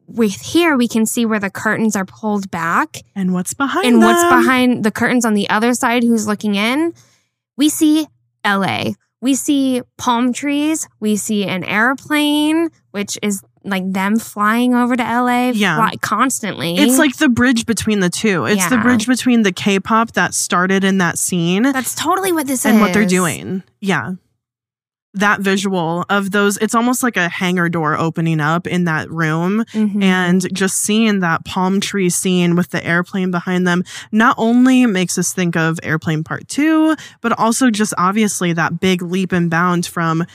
[SPEAKER 9] with here, we can see where the curtains are pulled back.
[SPEAKER 11] And what's behind
[SPEAKER 9] And
[SPEAKER 11] them.
[SPEAKER 9] what's behind the curtains on the other side, who's looking in. We see L A. We see palm trees. We see an airplane, which is like them flying over to L A
[SPEAKER 11] Yeah.
[SPEAKER 9] fly, constantly.
[SPEAKER 11] It's like the bridge between the two. It's
[SPEAKER 9] Yeah.
[SPEAKER 11] the bridge between the K-pop that started in that scene.
[SPEAKER 9] That's totally what this
[SPEAKER 11] and
[SPEAKER 9] is.
[SPEAKER 11] what they're doing. Yeah. That visual of those, it's almost like a hangar door opening up in that room.
[SPEAKER 9] Mhm.
[SPEAKER 11] And just seeing that palm tree scene with the airplane behind them not only makes us think of Airplane Part two, but also just obviously that big leap and bound from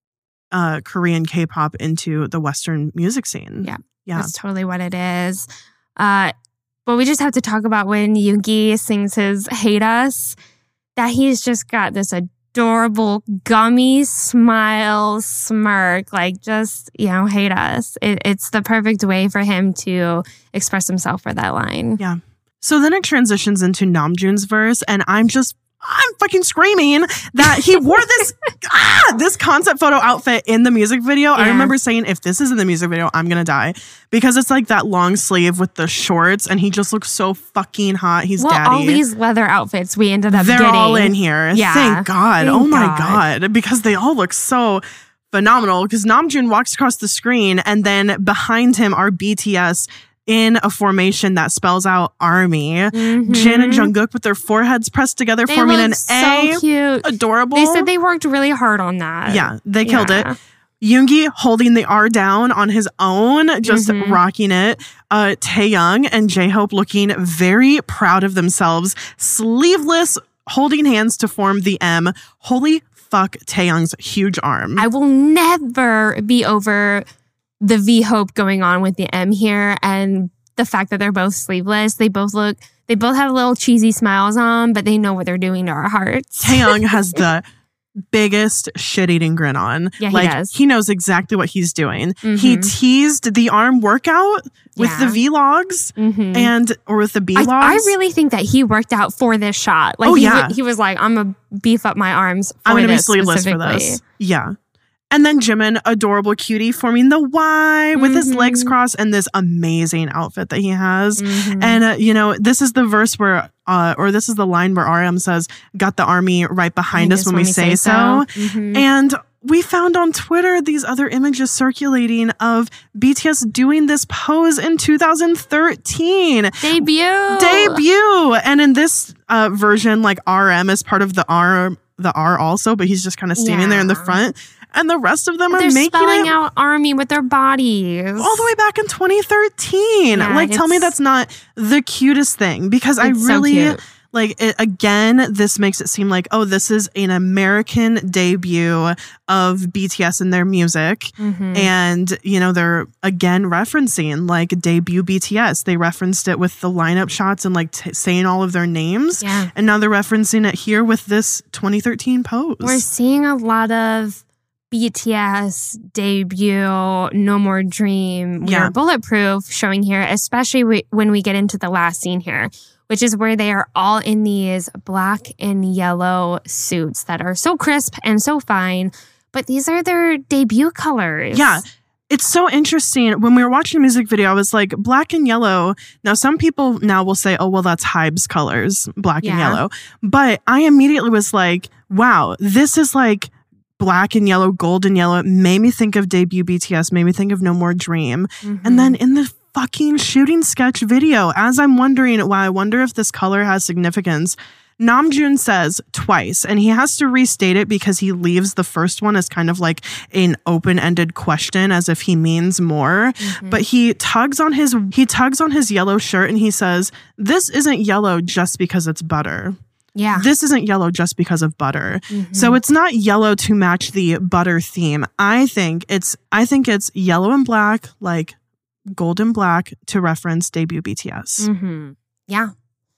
[SPEAKER 11] uh, Korean K-pop into the Western music scene.
[SPEAKER 9] Yeah.
[SPEAKER 11] Yeah.
[SPEAKER 9] That's totally what it is. Uh, but we just have to talk about when Yoongi sings his Hate Us, that he's just got this adorable gummy smile smirk, like just, you know, hate us. It, it's the perfect way for him to express himself for that line.
[SPEAKER 11] Yeah. So then it transitions into Namjoon's verse, and I'm just, I'm fucking screaming that he wore this, ah, this concept photo outfit in the music video. I
[SPEAKER 9] Yeah.
[SPEAKER 11] remember saying, if this is in the music video, I'm going to die. Because it's like that long sleeve with the shorts, and he just looks so fucking hot. He's
[SPEAKER 9] well,
[SPEAKER 11] daddy.
[SPEAKER 9] all these leather outfits we ended up
[SPEAKER 11] They're
[SPEAKER 9] getting.
[SPEAKER 11] all in here.
[SPEAKER 9] Yeah.
[SPEAKER 11] Thank God.
[SPEAKER 9] Thank
[SPEAKER 11] oh my
[SPEAKER 9] God.
[SPEAKER 11] God. Because they all look so phenomenal. Because Namjoon walks across the screen, and then behind him are B T S in a formation that spells out ARMY.
[SPEAKER 9] Mhm.
[SPEAKER 11] Jin and Jungkook with their foreheads pressed together,
[SPEAKER 9] They
[SPEAKER 11] forming
[SPEAKER 9] look
[SPEAKER 11] an
[SPEAKER 9] so
[SPEAKER 11] A.
[SPEAKER 9] cute.
[SPEAKER 11] Adorable.
[SPEAKER 9] They said they worked really hard on that.
[SPEAKER 11] Yeah, they killed
[SPEAKER 9] Yeah.
[SPEAKER 11] it. Yoongi holding the R down on his own, just
[SPEAKER 9] Mhm.
[SPEAKER 11] rocking it. Uh, Taeyoung and J-Hope looking very proud of themselves, sleeveless, holding hands to form the M. Holy fuck, Taeyoung's huge arm.
[SPEAKER 9] I will never be over the V hope going on with the M here, and the fact that they're both sleeveless. They both look, they both have little cheesy smiles on, but they know what they're doing to our hearts.
[SPEAKER 11] Taeyoung has the biggest shit-eating grin on.
[SPEAKER 9] Yeah, he
[SPEAKER 11] like,
[SPEAKER 9] does.
[SPEAKER 11] He knows exactly what he's doing. He
[SPEAKER 9] Mhm.
[SPEAKER 11] teased the arm workout with
[SPEAKER 9] Yeah.
[SPEAKER 11] the vlogs
[SPEAKER 9] Mhm.
[SPEAKER 11] and or with the B
[SPEAKER 9] I,
[SPEAKER 11] logs.
[SPEAKER 9] I really think that he worked out for this shot. Like
[SPEAKER 11] Oh,
[SPEAKER 9] he,
[SPEAKER 11] yeah.
[SPEAKER 9] wa- he was like, I'm gonna beef up my arms for
[SPEAKER 11] I'm gonna be
[SPEAKER 9] this
[SPEAKER 11] sleeveless for
[SPEAKER 9] specifically.
[SPEAKER 11] this. Yeah. And then Jimin, adorable cutie, forming the Y with his legs
[SPEAKER 9] Mhm.
[SPEAKER 11] crossed and this amazing outfit that he has.
[SPEAKER 9] Mhm.
[SPEAKER 11] And, uh, you know, this is the verse where, uh, or this is the line where R M says, got the army right behind us when we say so.
[SPEAKER 9] Mhm.
[SPEAKER 11] And we found on Twitter these other images circulating of B T S doing this pose in two thousand thirteen.
[SPEAKER 9] Debut.
[SPEAKER 11] Debut. And in this uh, version, like R M is part of the R, the R also, but he's just kind of standing there in the
[SPEAKER 9] Yeah.
[SPEAKER 11] front. And the rest of them
[SPEAKER 9] They're
[SPEAKER 11] are making
[SPEAKER 9] spelling
[SPEAKER 11] it
[SPEAKER 9] out army with their bodies.
[SPEAKER 11] all the way back in twenty thirteen.
[SPEAKER 9] Yeah,
[SPEAKER 11] like, tell me
[SPEAKER 9] it's-
[SPEAKER 11] that's not the cutest thing, because I
[SPEAKER 9] It's so
[SPEAKER 11] really,
[SPEAKER 9] cute.
[SPEAKER 11] like, it, again, this makes it seem like, oh, this is an American debut of B T S and their music.
[SPEAKER 9] Mhm.
[SPEAKER 11] And, you know, they're again referencing like debut B T S. They referenced it with the lineup shots and like t- saying all of their names.
[SPEAKER 9] Yeah.
[SPEAKER 11] And now they're referencing it here with this twenty thirteen pose.
[SPEAKER 9] We're seeing a lot of B T S debut, No More Dream, We
[SPEAKER 11] Yeah.
[SPEAKER 9] Are Bulletproof showing here, especially we, when we get into the last scene here, which is where they are all in these black and yellow suits that are so crisp and so fine. But these are their debut colors.
[SPEAKER 11] Yeah. It's so interesting. When we were watching the music video, I was like, black and yellow. Now, some people now will say, oh, well, that's Hybe's colors, black and
[SPEAKER 9] Yeah.
[SPEAKER 11] yellow. But I immediately was like, wow, this is like black and yellow, golden yellow. It made me think of debut B T S, made me think of No More Dream.
[SPEAKER 9] Mhm.
[SPEAKER 11] And then in the fucking shooting sketch video, as I'm wondering, wow, I wonder if this color has significance. Namjoon says twice, and he has to restate it because he leaves the first one as kind of like an open-ended question, as if he means more.
[SPEAKER 9] Mhm.
[SPEAKER 11] But he tugs on his he tugs on his yellow shirt, and he says, "This isn't yellow just because it's butter.
[SPEAKER 9] Yeah.
[SPEAKER 11] This isn't yellow just because of butter."
[SPEAKER 9] Mhm.
[SPEAKER 11] So it's not yellow to match the butter theme. I think it's I think it's yellow and black, like gold and black, to reference debut B T S
[SPEAKER 9] Mhm. Yeah.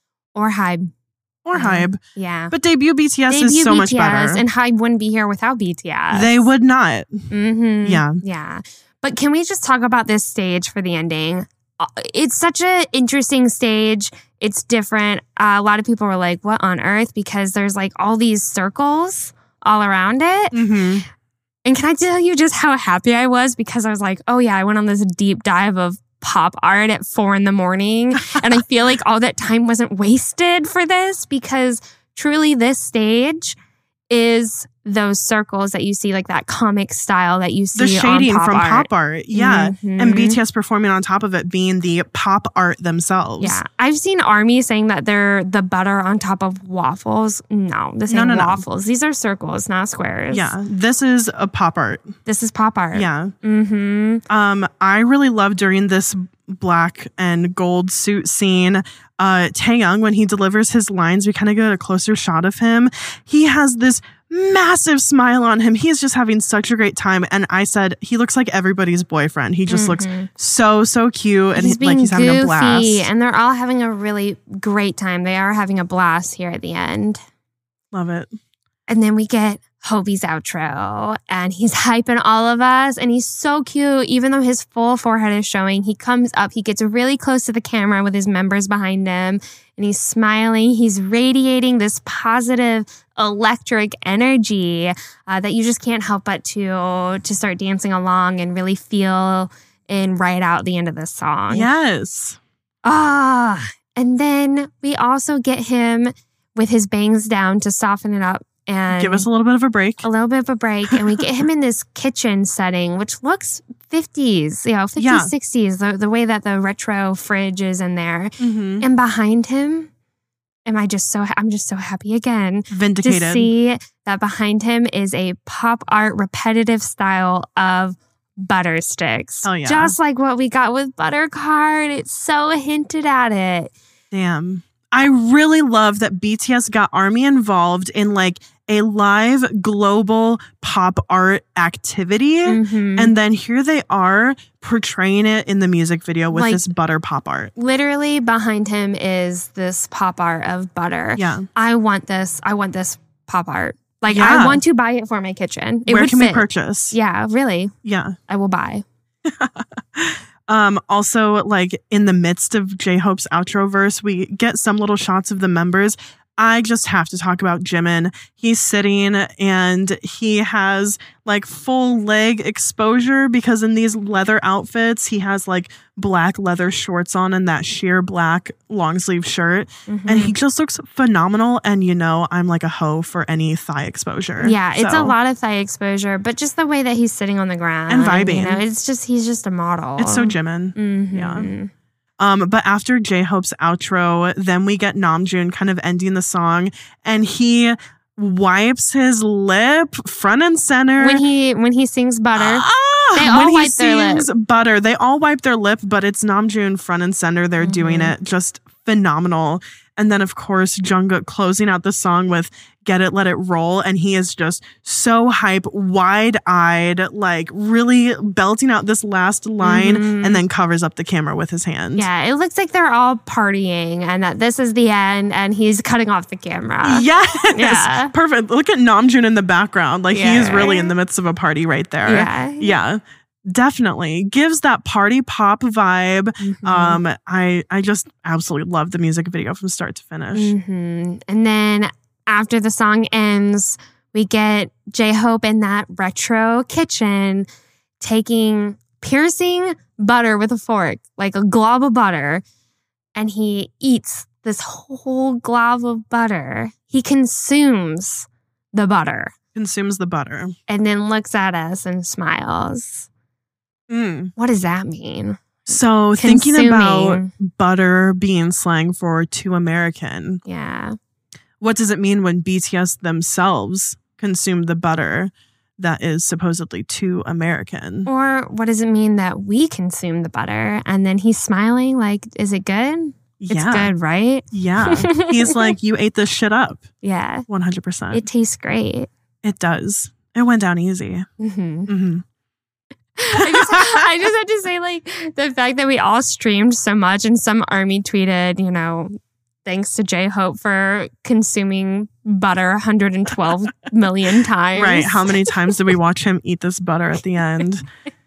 [SPEAKER 9] Or Hybe.
[SPEAKER 11] or
[SPEAKER 9] Yeah.
[SPEAKER 11] Hybe.
[SPEAKER 9] Yeah.
[SPEAKER 11] But debut B T S
[SPEAKER 9] Debut
[SPEAKER 11] is so
[SPEAKER 9] B T S,
[SPEAKER 11] much better.
[SPEAKER 9] and Hybe wouldn't be here without B T S.
[SPEAKER 11] They would not.
[SPEAKER 9] Mm-hmm.
[SPEAKER 11] Yeah.
[SPEAKER 9] Yeah. But can we just talk about this stage for the ending? Uh, It's such an interesting stage. It's different. Uh, a lot of people were like, what on earth? Because there's like all these circles all around it.
[SPEAKER 11] Mm-hmm.
[SPEAKER 9] And can I tell you just how happy I was? Because I was like, oh yeah, I went on this deep dive of pop art at four in the morning. And I feel like all that time wasn't wasted for this because truly this stage is those circles that you see, like that comic style that you see
[SPEAKER 11] the shading
[SPEAKER 9] on pop
[SPEAKER 11] from
[SPEAKER 9] art.
[SPEAKER 11] pop art. Yeah.
[SPEAKER 9] Mm-hmm.
[SPEAKER 11] And B T S performing on top of it being the pop art themselves.
[SPEAKER 9] Yeah. I've seen ARMY saying that they're the butter on top of waffles. No, this ain't
[SPEAKER 11] No, no, no.
[SPEAKER 9] waffles. These are circles, not squares.
[SPEAKER 11] Yeah. This is a pop art.
[SPEAKER 9] This is pop art.
[SPEAKER 11] Yeah.
[SPEAKER 9] Mm-hmm.
[SPEAKER 11] Um, I really love during this black and gold suit scene, uh, Taehyung, when he delivers his lines, we kind of get a closer shot of him. He has this massive smile on him. He's just having such a great time. And I said, he looks like everybody's boyfriend. He just
[SPEAKER 9] Mm-hmm.
[SPEAKER 11] looks so, so cute. And
[SPEAKER 9] He's
[SPEAKER 11] he,
[SPEAKER 9] being
[SPEAKER 11] like he's having
[SPEAKER 9] goofy,
[SPEAKER 11] a blast.
[SPEAKER 9] and they're all having a really great time. They are having a blast here at the end.
[SPEAKER 11] Love it.
[SPEAKER 9] And then we get Hobie's outro, and he's hyping all of us, and he's so cute. Even though his full forehead is showing, he comes up, he gets really close to the camera with his members behind him, and he's smiling. He's radiating this positive electric energy uh, that you just can't help but to to start dancing along and really feel and ride out the end of this song.
[SPEAKER 11] Yes.
[SPEAKER 9] Ah, and then we also get him with his bangs down to soften it up and
[SPEAKER 11] Give us a little bit of a break.
[SPEAKER 9] a little bit of a break. And we get him in this kitchen setting, which looks fifties, you know, fifties,
[SPEAKER 11] Yeah.
[SPEAKER 9] sixties, the, the way that the retro fridge is in there.
[SPEAKER 11] Mm-hmm.
[SPEAKER 9] And behind him, am I just so, I'm just so happy again
[SPEAKER 11] Vindicated.
[SPEAKER 9] to see that behind him is a pop art repetitive style of butter sticks.
[SPEAKER 11] Oh, yeah.
[SPEAKER 9] Just like what we got with Buttercard. It's so hinted at it.
[SPEAKER 11] Damn. I really love that B T S got ARMY involved in like a live global pop art activity.
[SPEAKER 9] Mhm.
[SPEAKER 11] And then here they are portraying it in the music video with
[SPEAKER 9] Like-
[SPEAKER 11] this butter pop art.
[SPEAKER 9] Literally behind him is this pop art of butter.
[SPEAKER 11] Yeah.
[SPEAKER 9] I want this. I want this pop art. Like
[SPEAKER 11] Yeah.
[SPEAKER 9] I want to buy it for my kitchen. It
[SPEAKER 11] Where
[SPEAKER 9] would
[SPEAKER 11] can
[SPEAKER 9] fit.
[SPEAKER 11] we purchase?
[SPEAKER 9] Yeah, really.
[SPEAKER 11] Yeah.
[SPEAKER 9] I will buy.
[SPEAKER 11] Um, also, like in the midst of J-Hope's outro verse, we get some little shots of the members. I just have to talk about Jimin. He's sitting and he has like full leg exposure because in these leather outfits, he has like black leather shorts on and that sheer black long sleeve shirt.
[SPEAKER 9] Mm-hmm.
[SPEAKER 11] And he just looks phenomenal. And you know, I'm like a hoe for any thigh exposure.
[SPEAKER 9] Yeah, it's
[SPEAKER 11] So,
[SPEAKER 9] a lot of thigh exposure, but just the way that he's sitting on the ground
[SPEAKER 11] And vibing.
[SPEAKER 9] You know, it's just he's just a model.
[SPEAKER 11] It's so Jimin.
[SPEAKER 9] Mhm.
[SPEAKER 11] Yeah. Um, but after J-Hope's outro, then we get Namjoon kind of ending the song, and he wipes his lip front and center.
[SPEAKER 9] When he when he sings butter,
[SPEAKER 11] Ah!
[SPEAKER 9] they all
[SPEAKER 11] when he
[SPEAKER 9] wipe their lip.
[SPEAKER 11] sings butter, they all wipe their lip, but it's Namjoon front and center. They're doing
[SPEAKER 9] Mm-hmm.
[SPEAKER 11] it just phenomenal. And then, of course, Jungkook closing out the song with Get It, Let It Roll. And he is just so hype, wide-eyed, like really belting out this last line
[SPEAKER 9] Mhm.
[SPEAKER 11] and then covers up the camera with his hand.
[SPEAKER 9] Yeah, it looks like they're all partying and that this is the end and he's cutting off the camera.
[SPEAKER 11] Yes.
[SPEAKER 9] Yeah.
[SPEAKER 11] Perfect. Look at Namjoon in the background. Like he is
[SPEAKER 9] Yeah.
[SPEAKER 11] really in the midst of a party right there.
[SPEAKER 9] Yeah.
[SPEAKER 11] Yeah. Definitely gives that party pop vibe.
[SPEAKER 9] Mhm.
[SPEAKER 11] Um, I I just absolutely love the music video from start to finish.
[SPEAKER 9] hmm And then after the song ends, we get J-Hope in that retro kitchen taking, piercing butter with a fork, like a glob of butter, and he eats this whole glob of butter. He consumes the butter
[SPEAKER 11] Consumes the butter.
[SPEAKER 9] and then looks at us and smiles.
[SPEAKER 11] Mm.
[SPEAKER 9] What does that mean?
[SPEAKER 11] So thinking about
[SPEAKER 9] Consuming.
[SPEAKER 11] butter being slang for too American,
[SPEAKER 9] Yeah.
[SPEAKER 11] what does it mean when B T S themselves consume the butter that is supposedly too American?
[SPEAKER 9] Or what does it mean that we consume the butter and then he's smiling like, is it good? It's
[SPEAKER 11] Yeah.
[SPEAKER 9] good, right?
[SPEAKER 11] Yeah. He's like, you ate this shit up.
[SPEAKER 9] Yeah.
[SPEAKER 11] one hundred percent.
[SPEAKER 9] It tastes great.
[SPEAKER 11] It does. It went down easy.
[SPEAKER 9] hmm
[SPEAKER 11] hmm
[SPEAKER 9] I, just, I just have to say, like, the fact that we all streamed so much and some army tweeted, you know, thanks to J-Hope for consuming butter one hundred twelve million times.
[SPEAKER 11] Right. How many times did we watch him eat this butter at the end?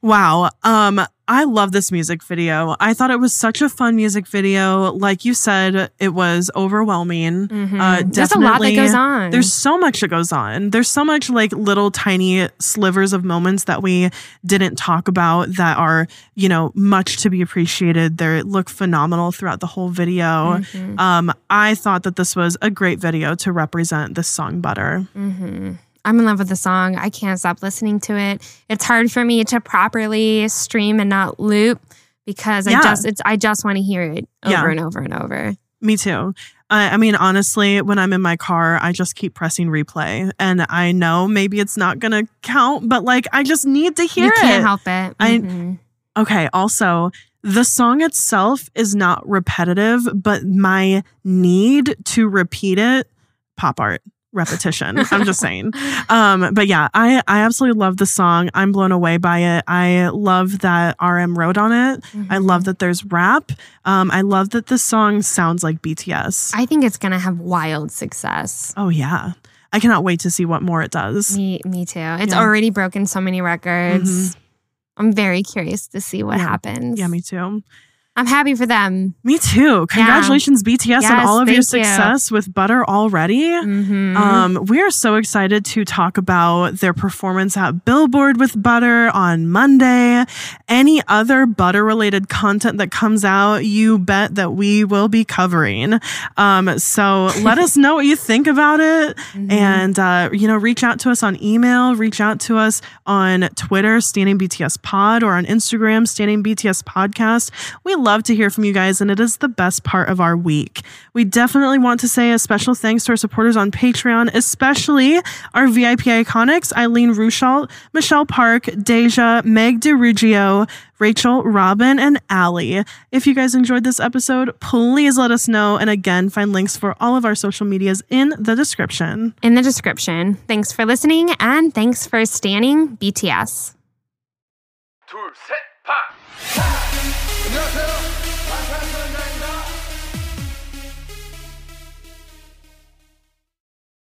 [SPEAKER 11] Wow. Um, I love this music video. I thought it was such a fun music video. Like you said, it was overwhelming.
[SPEAKER 9] Mm-hmm.
[SPEAKER 11] Uh,
[SPEAKER 9] There's a lot that goes on.
[SPEAKER 11] There's so much that goes on. There's so much like little tiny slivers of moments that we didn't talk about that are, you know, much to be appreciated. They look phenomenal throughout the whole video.
[SPEAKER 9] Mm-hmm.
[SPEAKER 11] Um, I thought that this was a great video to represent this song, Butter.
[SPEAKER 9] Mm-hmm. I'm in love with the song. I can't stop listening to it. It's hard for me to properly stream and not loop because
[SPEAKER 11] Yeah.
[SPEAKER 9] I just it's I just want to hear it over
[SPEAKER 11] Yeah.
[SPEAKER 9] and over and over.
[SPEAKER 11] Me too. I I mean, honestly, when I'm in my car, I just keep pressing replay. And I know maybe it's not going to count, but like, I just need to hear
[SPEAKER 9] You
[SPEAKER 11] it.
[SPEAKER 9] can't help it.
[SPEAKER 11] I-
[SPEAKER 9] Mhm.
[SPEAKER 11] Okay. Also, the song itself is not repetitive, but my need to repeat it, pop art. Repetition. I'm just saying. Um, but yeah, I, I absolutely love the song. I'm blown away by it. I love that R M wrote on it.
[SPEAKER 9] Mm-hmm.
[SPEAKER 11] I love that there's rap. Um, I love that the song sounds like B T S.
[SPEAKER 9] I think it's gonna have wild success.
[SPEAKER 11] Oh yeah. I cannot wait to see what more it does.
[SPEAKER 9] Me, me too. It's
[SPEAKER 11] Yeah.
[SPEAKER 9] already broken so many records.
[SPEAKER 11] Mhm.
[SPEAKER 9] I'm very curious to see what
[SPEAKER 11] Yeah.
[SPEAKER 9] happens.
[SPEAKER 11] Yeah, me too.
[SPEAKER 9] I'm happy for them.
[SPEAKER 11] Me too. Congratulations, B T S, on
[SPEAKER 9] Yes,
[SPEAKER 11] all of your
[SPEAKER 9] thank you.
[SPEAKER 11] success with Butter already.
[SPEAKER 9] Mm-hmm.
[SPEAKER 11] Um, we are so excited to talk about their performance at Billboard with Butter on Monday. Any other Butter-related content that comes out, you bet that we will be covering. Um, so let us know what you think about it.
[SPEAKER 9] Mm-hmm.
[SPEAKER 11] And, uh, you know, reach out to us on email, reach out to us on Twitter, Standing B T S Pod, or on Instagram, Standing B T S Podcast. We love to hear from you guys, and it is the best part of our week. We definitely want to say a special thanks to our supporters on Patreon, especially our V I P iconics, Eileen Ruschalt, Michelle Park, Deja, Meg DeRuggio, Rachel, Robin, and Allie. If you guys enjoyed this episode, please let us know. And again, find links for all of our social medias in the description.
[SPEAKER 9] In the description. Thanks for listening, and thanks for standing B T S.
[SPEAKER 1] 둘, 셋, 파! 안녕하세요.